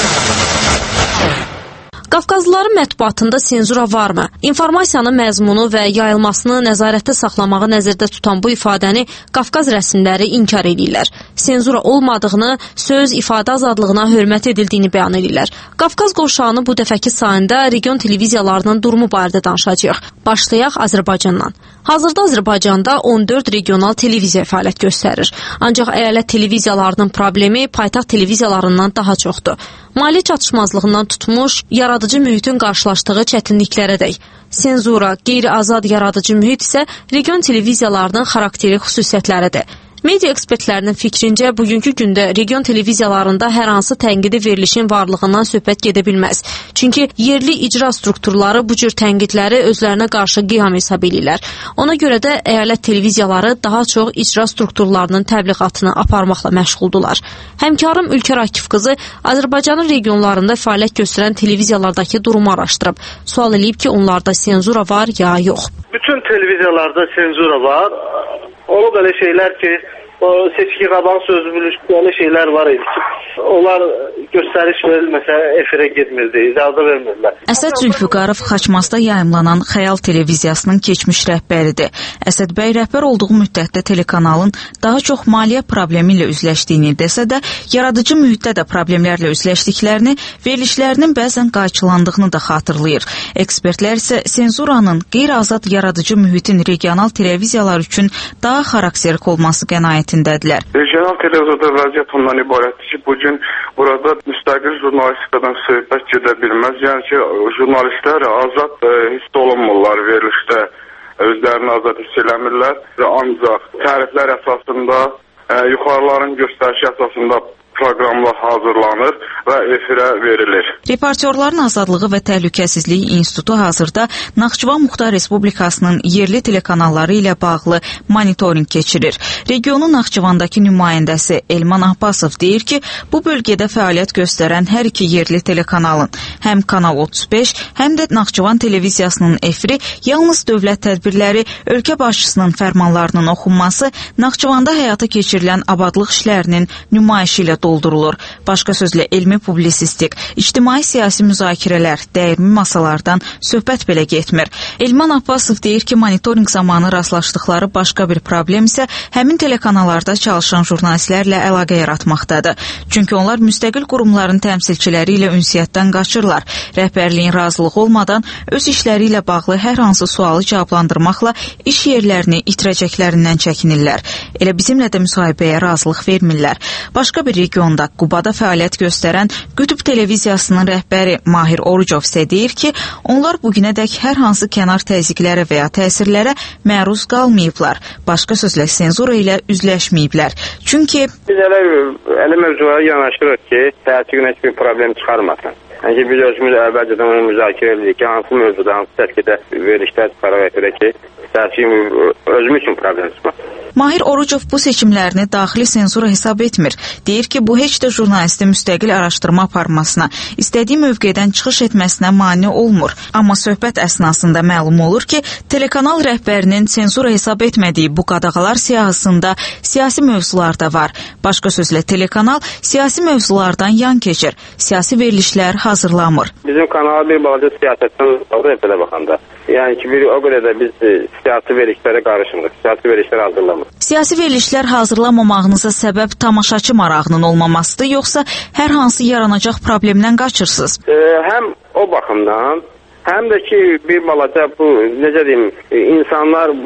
Qafqazlıların mətbuatında senzura varmı? İnformasiyanın məzmunu və yayılmasını nəzarətdə saxlamağı nəzərdə tutan bu ifadəni Qafqaz rəsmiləri inkar edirlər. Senzura olmadığını, söz, ifadə azadlığına hörmət edildiyini bəyan edirlər. Qafqaz Qoşağının bu dəfəki sayında region televiziyalarının durumu barədə danışacağıq. Başlayaq Azərbaycandan. Hazırda Azərbaycanda 14 regional televiziya fəaliyyət göstərir. Ancaq əyalət televiziyalarının problemi paytaxt televiziyalarından daha çoxdur. Mali çatışmazlığından tutmuş, yaradıcı mühitin qarşılaşdığı çətinliklərədək. Senzura, qeyri-azad yaradıcı mühit isə region televiziyalarının xarakteri xüsusiyyətləridir. Media ekspertlərinin fikrincə, bugünkü gündə region televiziyalarında hər hansı tənqidi verilişin varlığından söhbət gedə bilməz. Çünki yerli icra strukturları bu cür tənqidləri özlərinə qarşı qiyam hesab edirlər. Ona görə də əyalət televiziyaları daha çox icra strukturlarının təbliğatını aparmaqla məşğuldular. Həmkarım Ülkər Akif qızı Azərbaycanın regionlarında fəaliyyət göstərən televiziyalardakı durumu araşdırıb. Sual eləyib ki, onlarda senzura var ya yox. Bütün televiziyalarda senzura var. Olub elə şeylər ki, o seçki qabağı sözü belə şeylər var idi ki, onlar göstəriş verilməsə efirə getmirdi, icazə vermirlər. Əsəd Zülfüqarov Xaçmazda yayımlanan Xəyal televiziyasının keçmiş rəhbəridir. Əsəd bəy rəhbər olduğu müddətdə telekanalın daha çox maliyyə problemi ilə üzləşdiyini desə də, yaradıcı mühitdə də problemlərlə üzləşdiklərini, verilişlərinin bəzən qayçılandığını da xatırlayır. Ekspertlər isə senzuranın qeyri-azad yaradıcı mühitin regional televiziyalar üçün daha xarakterik olması qənaətindədir. vəziyyətindədirlər. Regional televizorda vəziyyət ondan ibarətdir ki, bugün burada müstəqil jurnalistikadan söhbət gedə bilməz. Yəni ki, jurnalistlər azad hiss olunmurlar verilişdə, özlərini azad hiss eləmirlər və ancaq təriflər əsasında, yuxarıların göstərişi əsasında proqramlar hazırlanır və efirə verilir. Reportyorların Azadlığı və Təhlükəsizliyi İnstitutu hazırda Naxçıvan Muxtar Respublikasının yerli telekanalları ilə bağlı monitorinq keçirir. Regionun Naxçıvandakı nümayəndəsi Elman Abbasov deyir ki, bu bölgədə fəaliyyət göstərən hər iki yerli telekanalın, həm Kanal 35, həm də Naxçıvan televiziyasının efiri yalnız dövlət tədbirləri, ölkə başçısının fərmanlarının oxunması, Naxçıvanda həyata keçirilən abadlıq işlərinin nümayişi ilə doldurulur. Başqa sözlə elmi publisistik, ictimai-siyasi müzakirələr, dəyirmi masalardan söhbət belə getmir. Elman Abbasov deyir ki, monitorinq zamanı rastlaşdıqları başqa bir problem isə həmin telekanallarda çalışan jurnalistlərlə əlaqə yaratmaqdadır. Çünki onlar müstəqil qurumların təmsilçiləri ilə ünsiyyətdən qaçırlar. Rəhbərliyin razılığı olmadan öz işləri ilə bağlı hər hansı sualı cavablandırmaqla iş yerlərini itirəcəklərindən çəkinirlər. Elə bizimlə də müsahibəyə razılıq vermirlər. Başqa bir regionda, Qubada fəaliyyət göstərən Qütb televiziyasının rəhbəri Mahir Orucov isə deyir ki, onlar bugünədək hər hansı kənar təzyiqlərə və ya təsirlərə məruz qalmayıblar. Başqa sözlə senzura ilə üzləşməyiblər. Çünki biz elə mövzulara yanaşırıq ki, təəssüfən heç bir problem çıxarmasın. Yəni biz özümüz əvvəlcədən onu müzakirə edirik ki, hansı mövzuda, hansı təşkidə verilişlər çıxaraq etdirək ki, özümüz üçün problem çıxmasın. Mahir Orucov bu seçimlərini daxili senzura hesab etmir. Deyir ki, bu heç də jurnalistin müstəqil araşdırma aparmasına, istədiyi mövqedən çıxış etməsinə mane olmur. Amma söhbət əsnasında məlum olur ki, telekanal rəhbərinin senzura hesab etmədiyi bu qadağalar siyahısında siyasi mövzular da var. Başqa sözlə telekanal siyasi mövzulardan yan keçir, siyasi verilişlər hazırlamır. Bizim kanala bir balaca siyasətdən alır belə baxanda. Yəni ki, o qədər də biz siyasi verilişlərə qarışmırıq, siyasi verilişlər hazırlamırıq. Siyasi verilişlər hazırlamamağınıza səbəb tamaşaçı marağının olmamasıdır, yoxsa hər hansı yaranacaq problemdən qaçırsınız? Həm o baxımdan, həm də ki, bir balaca bu, necə deyim, insanlar,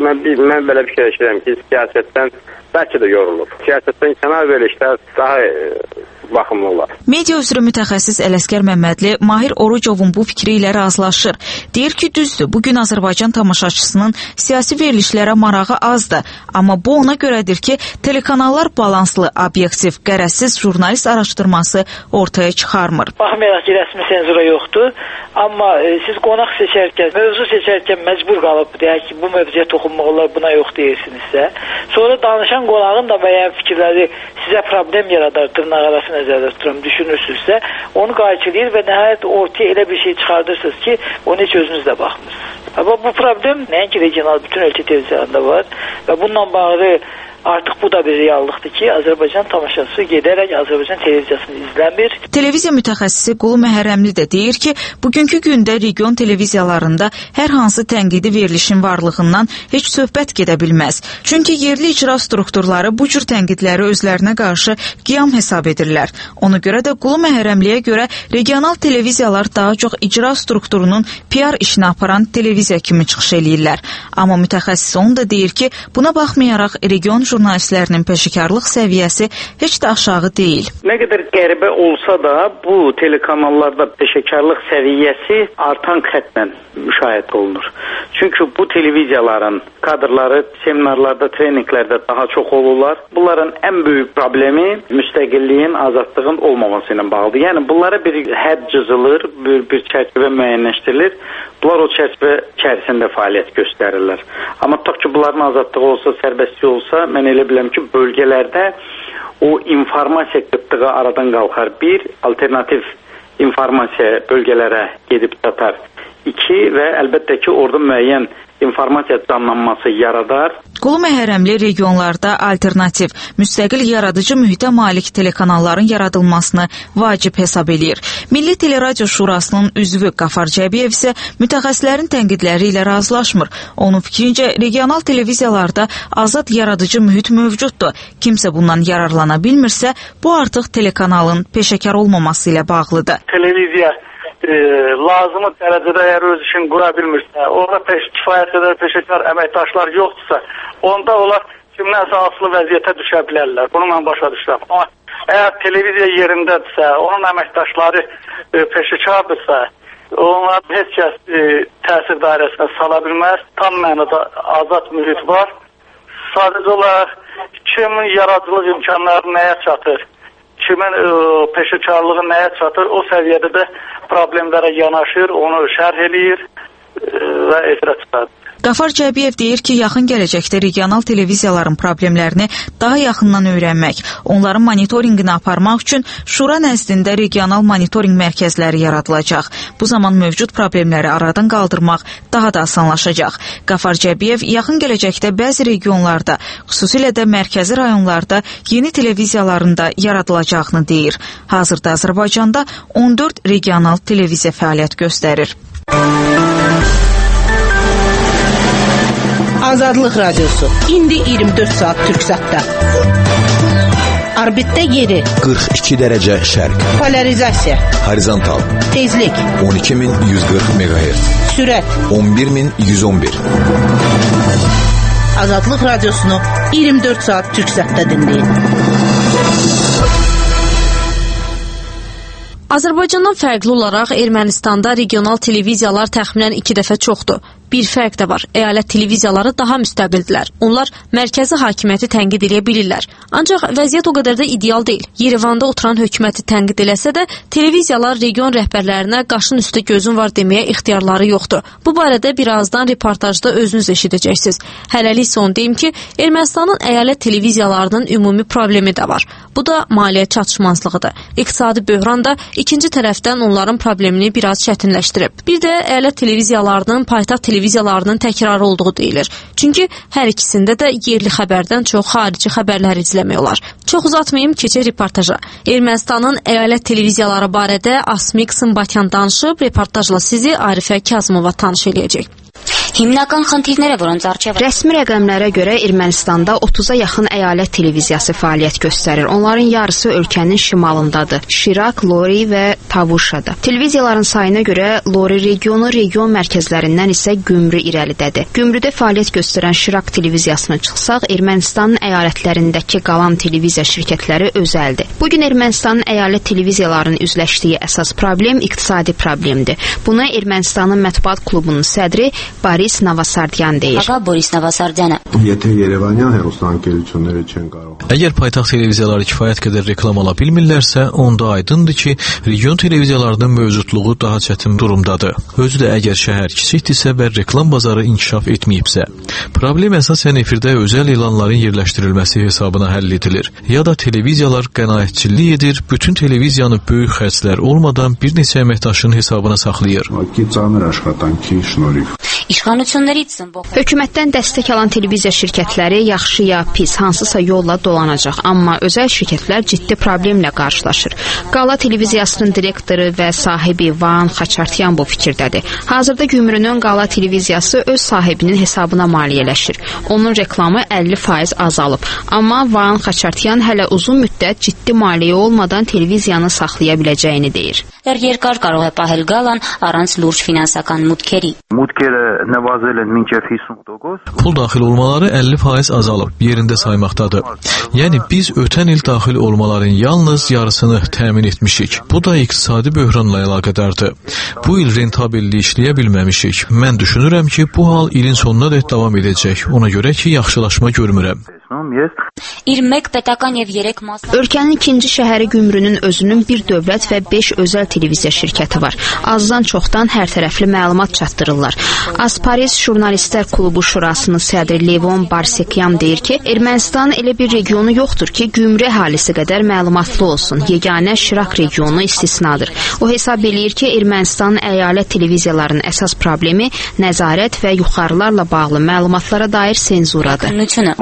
mən belə bir şey eşirəm ki, siyasətdən bəlkə də yorulur. Siyasətdən kənar verilişlər daha baxımlı olar. Media üzrə mütəxəssis Ələsgər Məmmədli Mahir Orucovun bu fikri ilə razılaşır. Deyir ki, düzdür, bugün Azərbaycan tamaşaçısının siyasi verilişlərə marağı azdır. Amma bu ona görədir ki, telekanallar balanslı, obyektiv, qərəzsiz jurnalist araşdırması ortaya çıxarmır. Baxmayaraq ki, rəsmi senzura yoxdur, amma siz qonaq seçərkən, mövzu seçərkən məcbur qalıb, deyək ki, bu mövzuya toxunmaq olar, buna yox deyirsinizsə, sonra danışan qonağın da müəyyən fikirləri sizə problem yaradar, dırnaq arası nəzərdə tuturam, düşünürsünüzsə, onu qayçılayır və nəhayət ortaya elə bir şey çıxardırsınız ki, onu heç özünüz də baxmırsınız. Amma bu problem nəinki regional, bütün ölkə televiziyalarında var və bununla bağlı artıq bu da bir reallıqdır ki, Azərbaycan tamaşaçısı gedərək Azərbaycan televiziyasını izləmir. Televiziya mütəxəssisi Qulu Məhərrəmli də deyir ki, bugünkü gündə region televiziyalarında hər hansı tənqidi verilişin varlığından heç söhbət gedə bilməz. Çünki yerli icra strukturları bu cür tənqidləri özlərinə qarşı qiyam hesab edirlər. Ona görə də Qulu Məhərrəmliyə görə regional televiziyalar daha çox icra strukturunun PR işini aparan televiziya kimi çıxış eləyirlər. Amma mütəxəssis onu da deyir ki, buna baxmayaraq region jurnalistlərinin peşəkarlıq səviyyəsi heç də aşağı deyil. Nə qədər qəribə olsa da bu telekanallarda peşəkarlıq səviyyəsi artan xəttlə müşahidə olunur. Çünki bu televiziyaların kadrları seminarlarda, treninqlərdə daha çox olurlar. Bunların ən böyük problemi müstəqilliyin, azadlığın olmaması ilə bağlıdır. Yəni bunlara bir hədd cızılır, bir çərçivə müəyyənləşdirilir. Bunlar o çərçivə içərisində fəaliyyət göstərirlər. Amma tutaq ki, bunların azadlığı olsa, sərbəstliyi olsa, mən elə biləm ki, bölgələrdə o informasiya qıtlığı aradan qalxar. Bir, alternativ informasiya bölgələrə gedib çatar. İki və əlbəttə ki, orada müəyyən informasiya canlanması yaradar. Qulu Məhərrəmli regionlarda alternativ, müstəqil yaradıcı mühitə malik telekanalların yaradılmasını vacib hesab eləyir. Milli Teleradio Şurasının üzvü Qafar Cəbiyev isə mütəxəssislərin tənqidləri ilə razılaşmır. Onun fikrincə, regional televiziyalarda azad yaradıcı mühit mövcuddur. Kimsə bundan yararlana bilmirsə, bu artıq telekanalın peşəkar olmaması ilə bağlıdır. Televiziya lazımı dərəcədə əgər öz işini qura bilmirsə, orada kifayət qədər peşəkar əməkdaşlar yoxdursa, onda onlar kimdənsə asılı vəziyyətə düşə bilərlər. Bunu mən başa düşürəm. Amma əgər televiziya yerindədirsə, onun əməkdaşları peşəkardırsa, onlar heç kəs təsir dairəsinə sala bilməz. Tam mənada azad mühit var. Sadəcə olaraq kimin yaradıcılıq imkanları nəyə çatır, kimin peşəkarlığı nəyə çatır, o səviyyədə də problemlərə yanaşır, onu şərh eləyir və efirə çıxardır. Qafar Cəbiyev deyir ki, yaxın gələcəkdə regional televiziyaların problemlərini daha yaxından öyrənmək, onların monitorinqini aparmaq üçün Şura nəzdində regional monitorinq mərkəzləri yaradılacaq. Bu zaman mövcud problemləri aradan qaldırmaq daha da asanlaşacaq. Qafar Cəbiyev yaxın gələcəkdə bəzi regionlarda, xüsusilə də mərkəzi rayonlarda yeni televiziyaların da yaradılacağını deyir. Hazırda Azərbaycanda 14 regional televiziya fəaliyyət göstərir. Azadlıq Radiosu. İndi 24 saat Türksatda. Orbitdə yeri 42 dərəcə şərq. Polarizasiya. Horizontal. Tezlik 12140 MHz. Sürət 11111. Azadlıq Radiosunu 24 saat Türksatda dinləyin. Azərbaycandan fərqli olaraq Ermənistanda regional televiziyalar təxminən 2 dəfə çoxdur. Bir fərq də var. Əyalət televiziyaları daha müstəqildirlər. Onlar mərkəzi hakimiyyəti tənqid edə bilirlər. Ancaq vəziyyət o qədər də ideal deyil. Yerevanda oturan hökuməti tənqid eləsə də, televiziyalar region rəhbərlərinə qaşın üstə gözün var deməyə ixtiyarları yoxdur. Bu barədə birazdan reportajda özünüz eşidəcəksiniz. Hələlik isə onu deyim ki, Ermənistanın əyalət televiziyalarının ümumi problemi də var. Bu da maliyyə çatışmazlığıdır. İqtisadi böhran da ikinci tərəfdən onların problemini biraz çətinləşdirib. Bir də əyalət televiziyalarının paytaxt televiziyalarının təkrarı olduğu deyilir. Çünki hər ikisində də yerli xəbərdən çox xarici xəbərləri izləmək olar. Çox uzatmayım, keçək reportaja. Ermənistanın əyalət televiziyaları barədə Asmik Sımbatyan danışıb, reportajla sizi Arifə Kazımova tanış eləyəcək. Հիմնական խնդիրները, որոնց առջև Rəsmi rəqəmlərə görə Ermənistanda 30-a yaxın əyalət televiziyası fəaliyyət göstərir. Onların yarısı ölkənin şimalındadır. Şirak, Lori və Tavuşada. Televiziyaların sayına görə Lori regionu region mərkəzlərindən isə Gümrü irəlidədir. Gümrüdə fəaliyyət göstərən Şirak televiziyasına çıxsaq, Ermənistanın əyalətlərindəki qalan televiziya şirkətləri özəldir. Bugün Ermənistanın əyalət televiziyalarının üzləşdiyi əsas problem iqtisadi problemdir. Buna Ermənistanın mətbuat klubunun sədri Boris Navasardyan deyir. Əgər paytaxt televiziyaları kifayət qədər reklam ala bilmirlərsə, onda aydındır ki, region televiziyalarının mövcudluğu daha çətin durumdadır. Özü də əgər şəhər kiçikdirsə və reklam bazarı inkişaf etməyibsə. Problem əsasən efirdə özəl elanların yerləşdirilməsi hesabına həll edilir. Ya da televiziyalar qənaətçilik edir, bütün televiziyanı böyük xərclər olmadan bir neçə əməkdaşın hesabına saxlayır. Hökumətdən dəstək alan televiziya şirkətləri yaxşı ya pis hansısa yolla dolanacaq, amma özəl şirkətlər ciddi problemlə qarşılaşır. Qala televiziyasının direktoru və sahibi Van Xaçartyan bu fikirdədir. Hazırda Gümrünün Qala televiziyası öz sahibinin hesabına maliyyələşir. Onun reklamı 50% azalıb. Amma Van Xaçartyan hələ uzun müddət ciddi maliyyə olmadan televiziyanı saxlaya biləcəyini deyir. Երկար կարող է պահել գալան առանց լուրջ ֆինանսական մուտքերի։ Մուտքերը նվազել են մինչև 50%. Pul daxil olmaları 50% azalıb, yerində saymaqdadır. Yəni biz ötən il daxil olmaların yalnız yarısını təmin etmişik. Bu da iqtisadi böhranla əlaqədardır. Bu il rentabelli işləyə bilməmişik. Mən düşünürəm ki, bu hal ilin sonuna dək davam edəcək. Ona görə ki, yaxşılaşma görmürəm. Ölkənin ikinci şəhəri Gümrünün özünün bir dövlət və 5 özəl televiziya şirkəti var. Azdan çoxdan hər tərəfli məlumat çatdırırlar. Asparis Jurnalistlər Klubu Şurasının sədri Levon Barsekyan deyir ki, Ermənistanın elə bir regionu yoxdur ki, Gümrü əhalisi qədər məlumatlı olsun. Yeganə Şirak regionu istisnadır. O hesab eləyir ki, Ermənistanın əyalət televiziyalarının əsas problemi nəzarət və yuxarılarla bağlı məlumatlara dair senzuradır.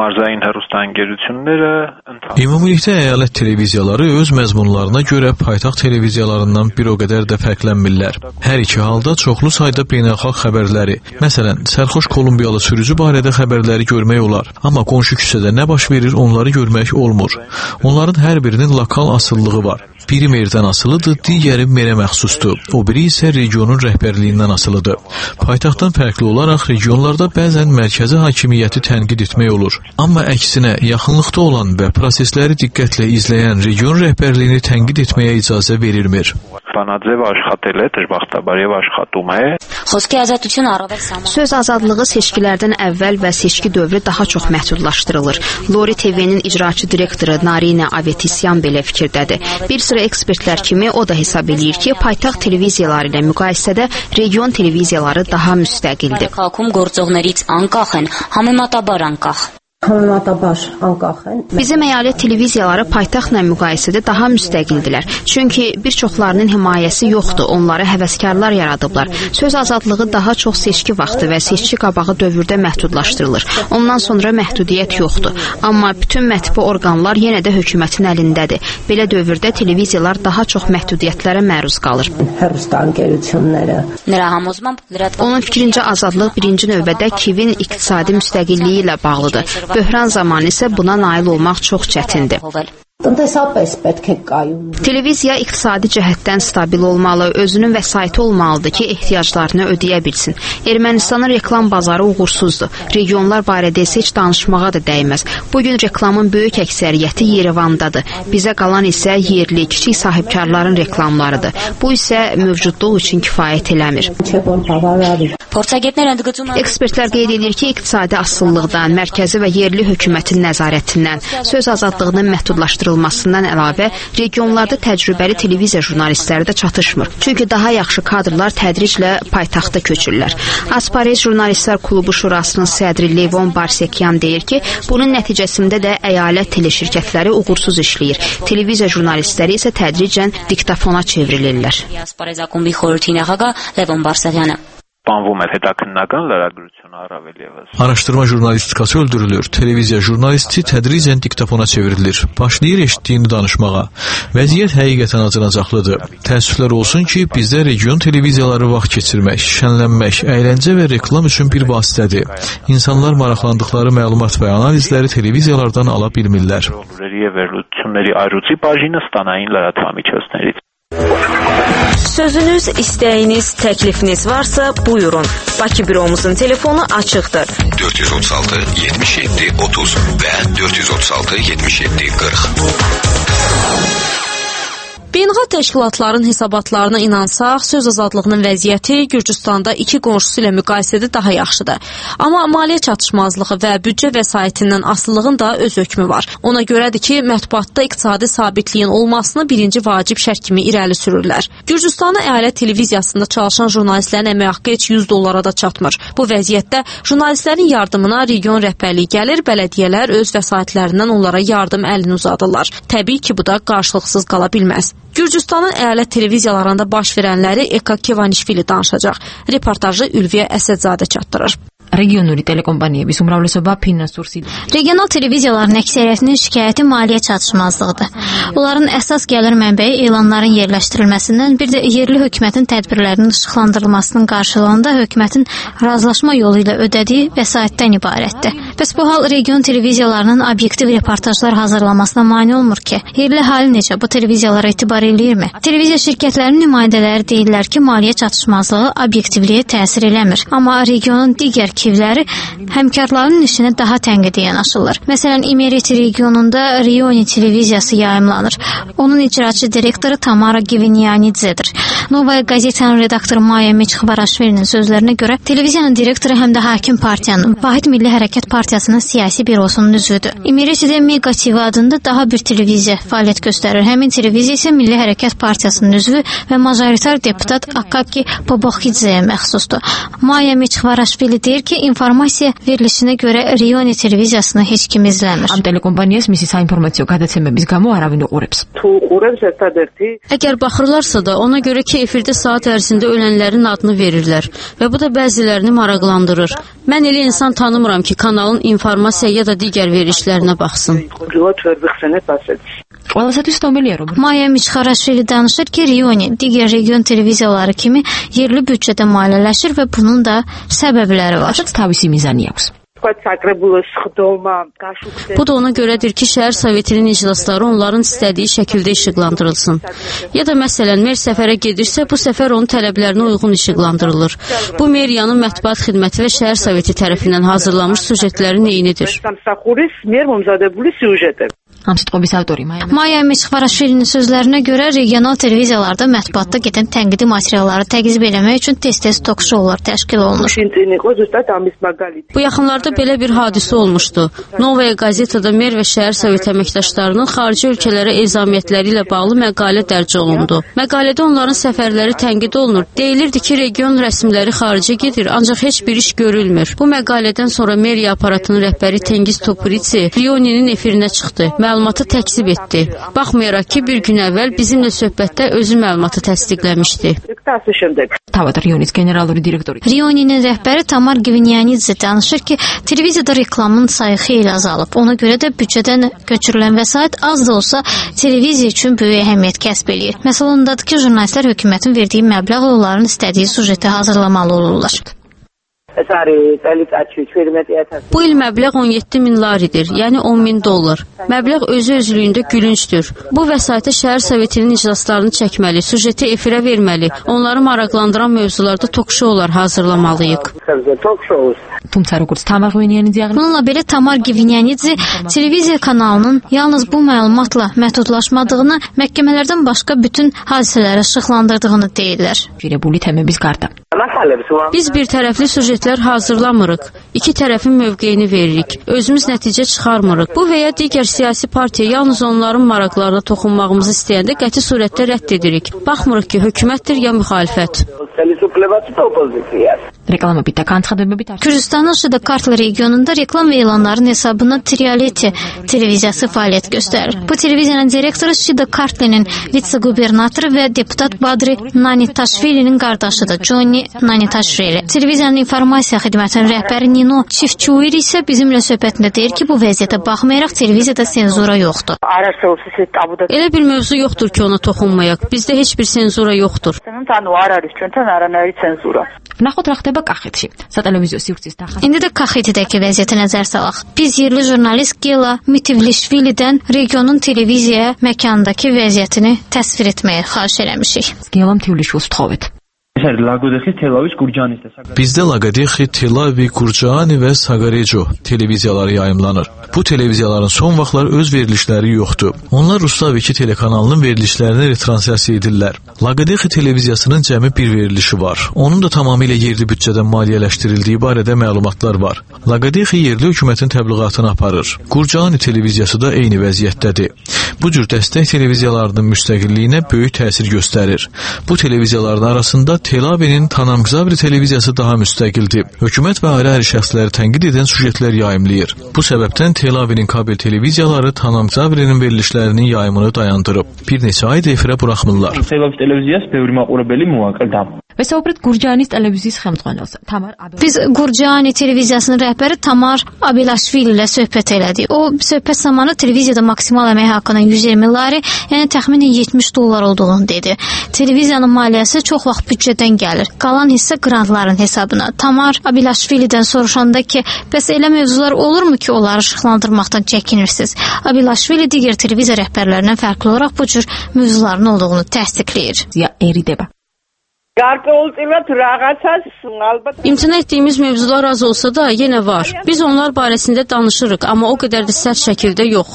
Ümumilikdə əyalət televiziyaları öz məzmunlarına görə paytaxt televiziyalarından bir o qədər də fərqlənmirlər. Hər iki halda çoxlu sayda beynəlxalq xəbərləri, məsələn, sərxoş Kolumbiyalı sürücü barədə xəbərləri görmək olar. Amma qonşu küçədə nə baş verir, onları görmək olmur. Onların hər birinin lokal asıllığı var. Biri merdən asılıdır, digəri merə məxsusdur. O biri isə regionun rəhbərliyindən asılıdır. Paytaxtdan fərqli olaraq regionlarda bəzən mərkəzi hakimiyyəti tənqid etmək olur. Amma əksinə, yaxınlıqda olan və prosesləri diqqətlə izləyən region rəhbərliyini tənqid etməyə icazə verilmir. Söz azadlığı seçkilərdən əvvəl və seçki dövrü daha çox məhdudlaşdırılır. Lori TV-nin icraçı direktoru Narina Avetisyan belə fikirdədir. Bir sıra ekspertlər kimi o da hesab eləyir ki, paytaxt televiziyaları ilə müqayisədə region televiziyaları daha müstəqildir. Bizim əyalət televiziyaları paytaxtla müqayisədə daha müstəqildilər. Çünki bir çoxlarının himayəsi yoxdur, onlara həvəskarlar yaradıblar. Söz azadlığı daha çox seçki vaxtı və seçki qabağı dövrdə məhdudlaşdırılır. Ondan sonra məhdudiyyət yoxdur. Amma bütün mətbu orqanlar yenə də hökumətin əlindədir. Belə dövrdə televiziyalar daha çox məhdudiyyətlərə məruz qalır. Onun fikrincə azadlıq birinci növbədə Kiyevin iqtisadi müstəqilliyi ilə bağlıdır. Böhran zamanı isə buna nail olmaq çox çətindir. Televiziya iqtisadi cəhətdən stabil olmalı, özünün vəsaiti olmalıdır ki, ehtiyaclarını ödəyə bilsin. Ermənistanın reklam bazarı uğursuzdur. Regionlar barədə isə heç danışmağa da dəyməz. Bugün reklamın böyük əksəriyyəti Yerevandadır. Bizə qalan isə yerli, kiçik sahibkarların reklamlarıdır. Bu isə mövcudluq üçün kifayət eləmir. Ekspertlər qeyd edir ki, iqtisadi asılılıqdan, mərkəzi və yerli hökumətin nəzarətindən, söz azadlığının məhdudlaşdırılmasından əlavə regionlarda təcrübəli televiziya jurnalistləri də çatışmır. Çünki daha yaxşı kadrlar tədriclə paytaxta köçürlər. Aspareç Jurnalistlər Klubu Şurasının sədri Levon Barsekyan deyir ki, bunun nəticəsində də əyalət teleşirkətləri uğursuz işləyir. Televiziya jurnalistləri isə tədricən diktafona çevrilirlər. Araşdırma jurnalistikası öldürülür. Televiziya jurnalisti tədricən diktafona çevrilir. Başlayır eşitdiyini danışmağa. Vəziyyət həqiqətən acınacaqlıdır. Təəssüflər olsun ki, bizdə region televiziyaları vaxt keçirmək, şənlənmək, əyləncə və reklam üçün bir vasitədir. İnsanlar maraqlandıqları məlumat və analizləri televiziyalardan ala bilmirlər. Sözünüz, istəyiniz, təklifiniz varsa buyurun. Bakı büromuzun telefonu açıqdır. 436 77 30 və 436 77 40. Beynəlxalq təşkilatların hesabatlarına inansaq, söz azadlığının vəziyyəti Gürcüstanda iki qonşusu ilə müqayisədə daha yaxşıdır. Amma maliyyə çatışmazlığı və büdcə vəsaitindən asılılığın da öz hökmü var. Ona görədir ki, mətbuatda iqtisadi sabitliyin olmasını birinci vacib şərt kimi irəli sürürlər. Gürcüstanın əyalət televiziyasında çalışan jurnalistlərin əmək haqqı heç $100 da çatmır. Bu vəziyyətdə jurnalistlərin yardımına region rəhbərliyi gəlir, bələdiyyələr öz vəsaitlərindən onlara yardım əlini uzadırlar. Təbii ki, bu da qarşılıqsız qala bilməz. Gürcüstanın əyalət televiziyalarında baş verənləri Eka Kevanişvili danışacaq. Reportajı Ülviyə Əsədzadə çatdırır. Regional telekompaniyების უმრავლესობა ფინანსურ Regional televiziyaların əksəriyyətinin şikayəti maliyyə çatışmazlığıdır. Onların əsas gəlir mənbəyi elanların yerləşdirilməsindən, bir də yerli hökumətin tədbirlərinin işıqlandırılmasının qarşılığında hökumətin razılaşma yolu ilə ödədiyi vəsaitdən ibarətdir. Bəs bu hal region televiziyalarının obyektiv reportajlar hazırlamasına mane olmur ki. Yerli hali necə? Bu televiziyalara etibar eləyirmi? Televiziya şirkətlərinin nümayəndələri deyirlər ki, maliyyə çatışmazlığı obyektivliyə təsir eləmir. Amma regionun digər kivləri həmkarların işinə daha tənqidi yanaşırlar. Məsələn, İmereti regionunda Rioni televiziyası yayımlanır. Onun icraçı direktoru Tamara Givinyanidzedir. Novaya Gazetanın redaktoru Maya Meçxvaraşvilinin sözlərinə görə televiziyanın direktoru həm də hakim partiyanın, Vahid Milli Hərəkat Partiyasının siyasi bürosunun üzvüdür. İmeretidə Mega TV adında daha bir televiziya fəaliyyət göstərir. Həmin televiziya isə Milli Hərəkat Partiyasının üzvü və majoritar deputat Akaki Poboxidzeyə məxsusdur. Maya Meçxvaraşvili deyir ki, informasiya verilişinə görə Rioni televiziyasını heç kim izləmir. Am telekompaniya's მისი საინფორმაციო გადაცემების გამო არავინ უყურებს. Əgər baxırlarsa da ona görə ki, efirdə saat ərzində ölənlərin adını verirlər və bu da bəzilərini maraqlandırır. Mən elə insan tanımıram ki, kanalın informasiya ya da digər verilişlərinə baxsın. Maya Meçxvaraşvili danışır ki, Rioni digər region televiziyaları kimi yerli büdcədə maliyyələşir və bunun da səbəbləri var. Bu da ona görədir ki, şəhər sovetinin iclasları onların istədiyi şəkildə işıqlandırılsın. Ya da məsələn, mer səfərə gedirsə, bu səfər onun tələblərinə uyğun işıqlandırılır. Bu meriyanın mətbuat xidməti və şəhər soveti tərəfindən hazırlanmış sujetlərin eynidir. Am sitqobis avtori Maya Meçxvaraşvilinin sözlərinə görə regional televiziyalarda mətbuatda gedən tənqidi materialları təqzib eləmək üçün tez-tez tok-şoular təşkil olunur. Bu yaxınlarda belə bir hadisə olmuşdu. Novaya qazetada mer və şəhər sovet əməkdaşlarının xarici ölkələrə ezamiyyətləri ilə bağlı məqalə dərc olundu. Məqalədə onların səfərləri tənqid olunur. Deyilirdi ki, region rəsmiləri xaricə gedir, ancaq heç bir iş görülmür. Bu məqalədən sonra meriya aparatının rəhbəri Tengiz Topuridze Rioninin efirinə çıxdı. Məlumatı təkzib etdi. Baxmayaraq ki, bir gün əvvəl bizimlə söhbətdə özü məlumatı təsdiqləmişdi. Rioninin rəhbəri Tamar Gvinyanidze danışır ki, televiziyada reklamın sayı xeyli azalıb. Ona görə də büdcədən götürülən vəsait az da olsa televiziya üçün böyük əhəmiyyət kəsb eləyir. Məsələn, ondadır ki, jurnalistlər hökumətin verdiyi məbləğ onların istədiyi sujeti hazırlamalı olurlar. Bu il məbləğ 17.000 laridir, yəni $10.000. Məbləğ özü-özlüyündə gülüncdür. Bu vəsaitə şəhər sovetinin iclaslarını çəkməli, sujeti efirə verməli, onları maraqlandıran mövzularda tok-şoular hazırlamalıyıq. Bununla belə Tamar Gvinyanidze televiziya kanalının yalnız bu məlumatla məhdudlaşmadığını, məhkəmələrdən başqa bütün hadisələri işıqlandırdığını deyirlər. Biz bir tərəfli sujetlər hazırlamırıq. İki tərəfin mövqeyini veririk. Özümüz nəticə çıxarmırıq. Bu və ya digər siyasi partiya yalnız onların maraqlarına toxunmağımızı istəyəndə qəti surətdə rədd edirik. Baxmırıq ki, hökumətdir ya müxalifət. Gürcüstanın Şidakartlı regionunda reklam və elanların hesabına Trialeti televiziyası fəaliyyət göstərir. Bu televiziyanın direktoru Şidakartlinin vitse-qubernatoru və deputat Badri Nanitaşvili'nin qardaşıdır, Johnny Nanitaşvili. Televiziyanın informasiya xidmətinin rəhbəri Nino Çivçuiri isə bizimlə söhbətində deyir ki, bu vəziyyətə baxmayaraq televiziyada senzura yoxdur. Elə bir mövzu yoxdur ki, ona toxunmayaq. Bizdə heç bir senzura yoxdur. İndi də Kaxetidəki vəziyyətə nəzər salaq. Biz yerli jurnalist Gela Mitivlişvilidən regionun televiziyaya məkandakı vəziyyətini təsvir etməyə xahiş eləmişik. Bizdə Laqadexi, Telavi, Qurcaani və Saqareco televiziyaları yayımlanır. Bu televiziyaların son vaxtlar öz verilişləri yoxdur. Onlar Rustav-2 telekanalının verilişlərini retranslyasiya edirlər. Laqadexi televiziyasının cəmi bir verilişi var. Onun da tamamilə yerli büdcədən maliyyələşdirildiyi barədə məlumatlar var. Laqadexi yerli hökumətin təbliğatını aparır. Qurcaani televiziyası da eyni vəziyyətdədir. Bu cür dəstək televiziyalarının müstəqilliyinə böyük təsir göstərir. Bu televiziyaların arasında Telavinin Tanamqzabri televiziyası daha müstəqildir. Hökumət və ayrı-ayrı şəxsləri tənqid edən sujetlər yayımlayır. Bu səbəbdən Telavinin kabel televiziyaları Tanamqzabrinin verilişlərinin yayımını dayandırıb. Bir neçə ay da efirə buraxmırlar. Biz Qurcaani televiziyasının rəhbəri Tamar Abilaşvili ilə söhbət elədik. O, söhbət zamanı televiziyada maksimal əmək haqqının 120 lari, yəni təxminən $70 olduğunu dedi. Televiziyanın maliyyəsi çox vaxt büdcədən gəlir. Qalan hissə qrantların hesabına. Tamar Abilaşvilidən soruşanda ki, bəs elə mövzular olurmu ki, onları işıqlandırmaqdan çəkinirsiniz? Abilaşvili digər televiziya rəhbərlərindən fərqli olaraq bu cür mövzuların olduğunu təsdiqləyir. İmtina etdiyimiz mövzular az olsa da yenə var. Biz onlar barəsində danışırıq, amma o qədər də sərt şəkildə yox.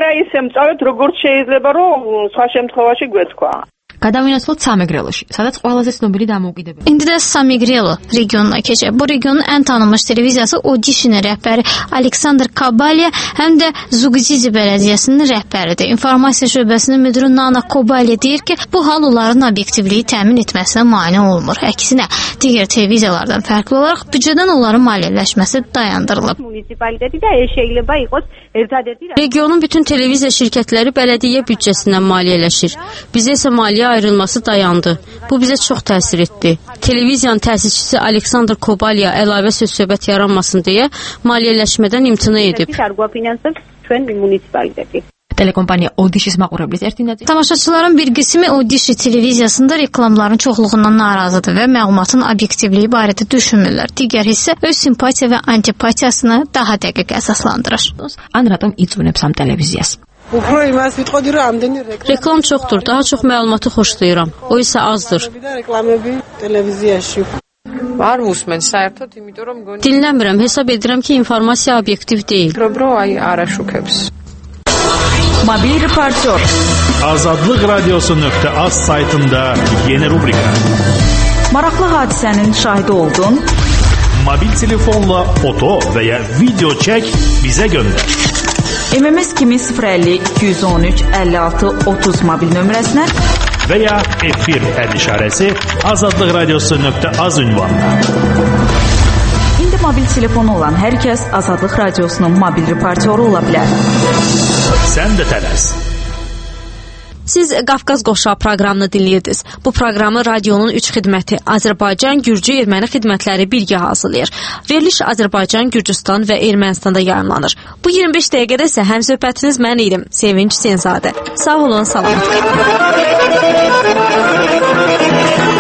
გადავინაცვლოთ სამეგრელოში, სადაც ყველაზე ცნობილი დამოუკიდებელი. İndi də Samegrelo regionuna keçək. Bu regionun ən tanınmış televiziyası Odişinin rəhbəri Aleksandr Kabalya həm də Zugzizi bələdiyyəsinin rəhbəridir. İnformasiya şöbəsinin müdürü Nana Kobalya deyir ki, bu hal onların obyektivliyi təmin etməsinə mane olmur. Əksinə, digər televiziyalardan fərqli olaraq büdcədən onların maliyyələşməsi dayandırılıb. Regionun bütün televiziya şirkətləri bələdiyyə büdcəsindən maliyyələşir. Bizə isə maliyyə ayrılması dayandı. Bu bizə çox təsir etdi. Televiziyanın təsisçisi Aleksandr Kobalya əlavə söz-söhbət yaranmasın deyə maliyyələşmədən imtina edib. Telekompaniya Odişis maყურებლის ერთი ნაწილი. Tamaşaçıların bir qismi Odişi televiziyasında reklamların çoxluğundan narazıdır və məlumatın obyektivliyi barədə düşünmürlər. Digər hissə öz simpatiya və antipatiyasını daha dəqiq əsaslandırır. An ratom იწვევს am televiziyas. Reklam çoxdur, daha çox məlumatı xoşlayıram. O isə azdır. Dinləmirəm, hesab edirəm ki, informasiya obyektiv deyil. Mobil reportyor. Azadlıq Radiosu.az saytında yeni rubrika. Maraqlı hadisənin şahidi oldun. Mobil telefonla foto və ya video çək, bizə göndər. MMS kimi 050 213 56 30 mobil nömrəsinə və ya efir əd işarəsi Azadlıq Radiosu.az ünvanına. İndi mobil telefonu olan hər kəs Azadlıq Radiosunun mobil reportyoru ola bilər. Sən də tələs. Siz Qafqaz Qoşağı proqramını dinləyirdiniz. Bu proqramı radionun 3 xidməti Azərbaycan, Gürcü, Erməni xidmətləri birgə hazırlayır. Veriliş Azərbaycan, Gürcüstan və Ermənistanda yayımlanır. Bu 25 dəqiqədə isə həmsöhbətiniz mən idim, Sevinç Senzadə. Sağ olun, salamat qalın.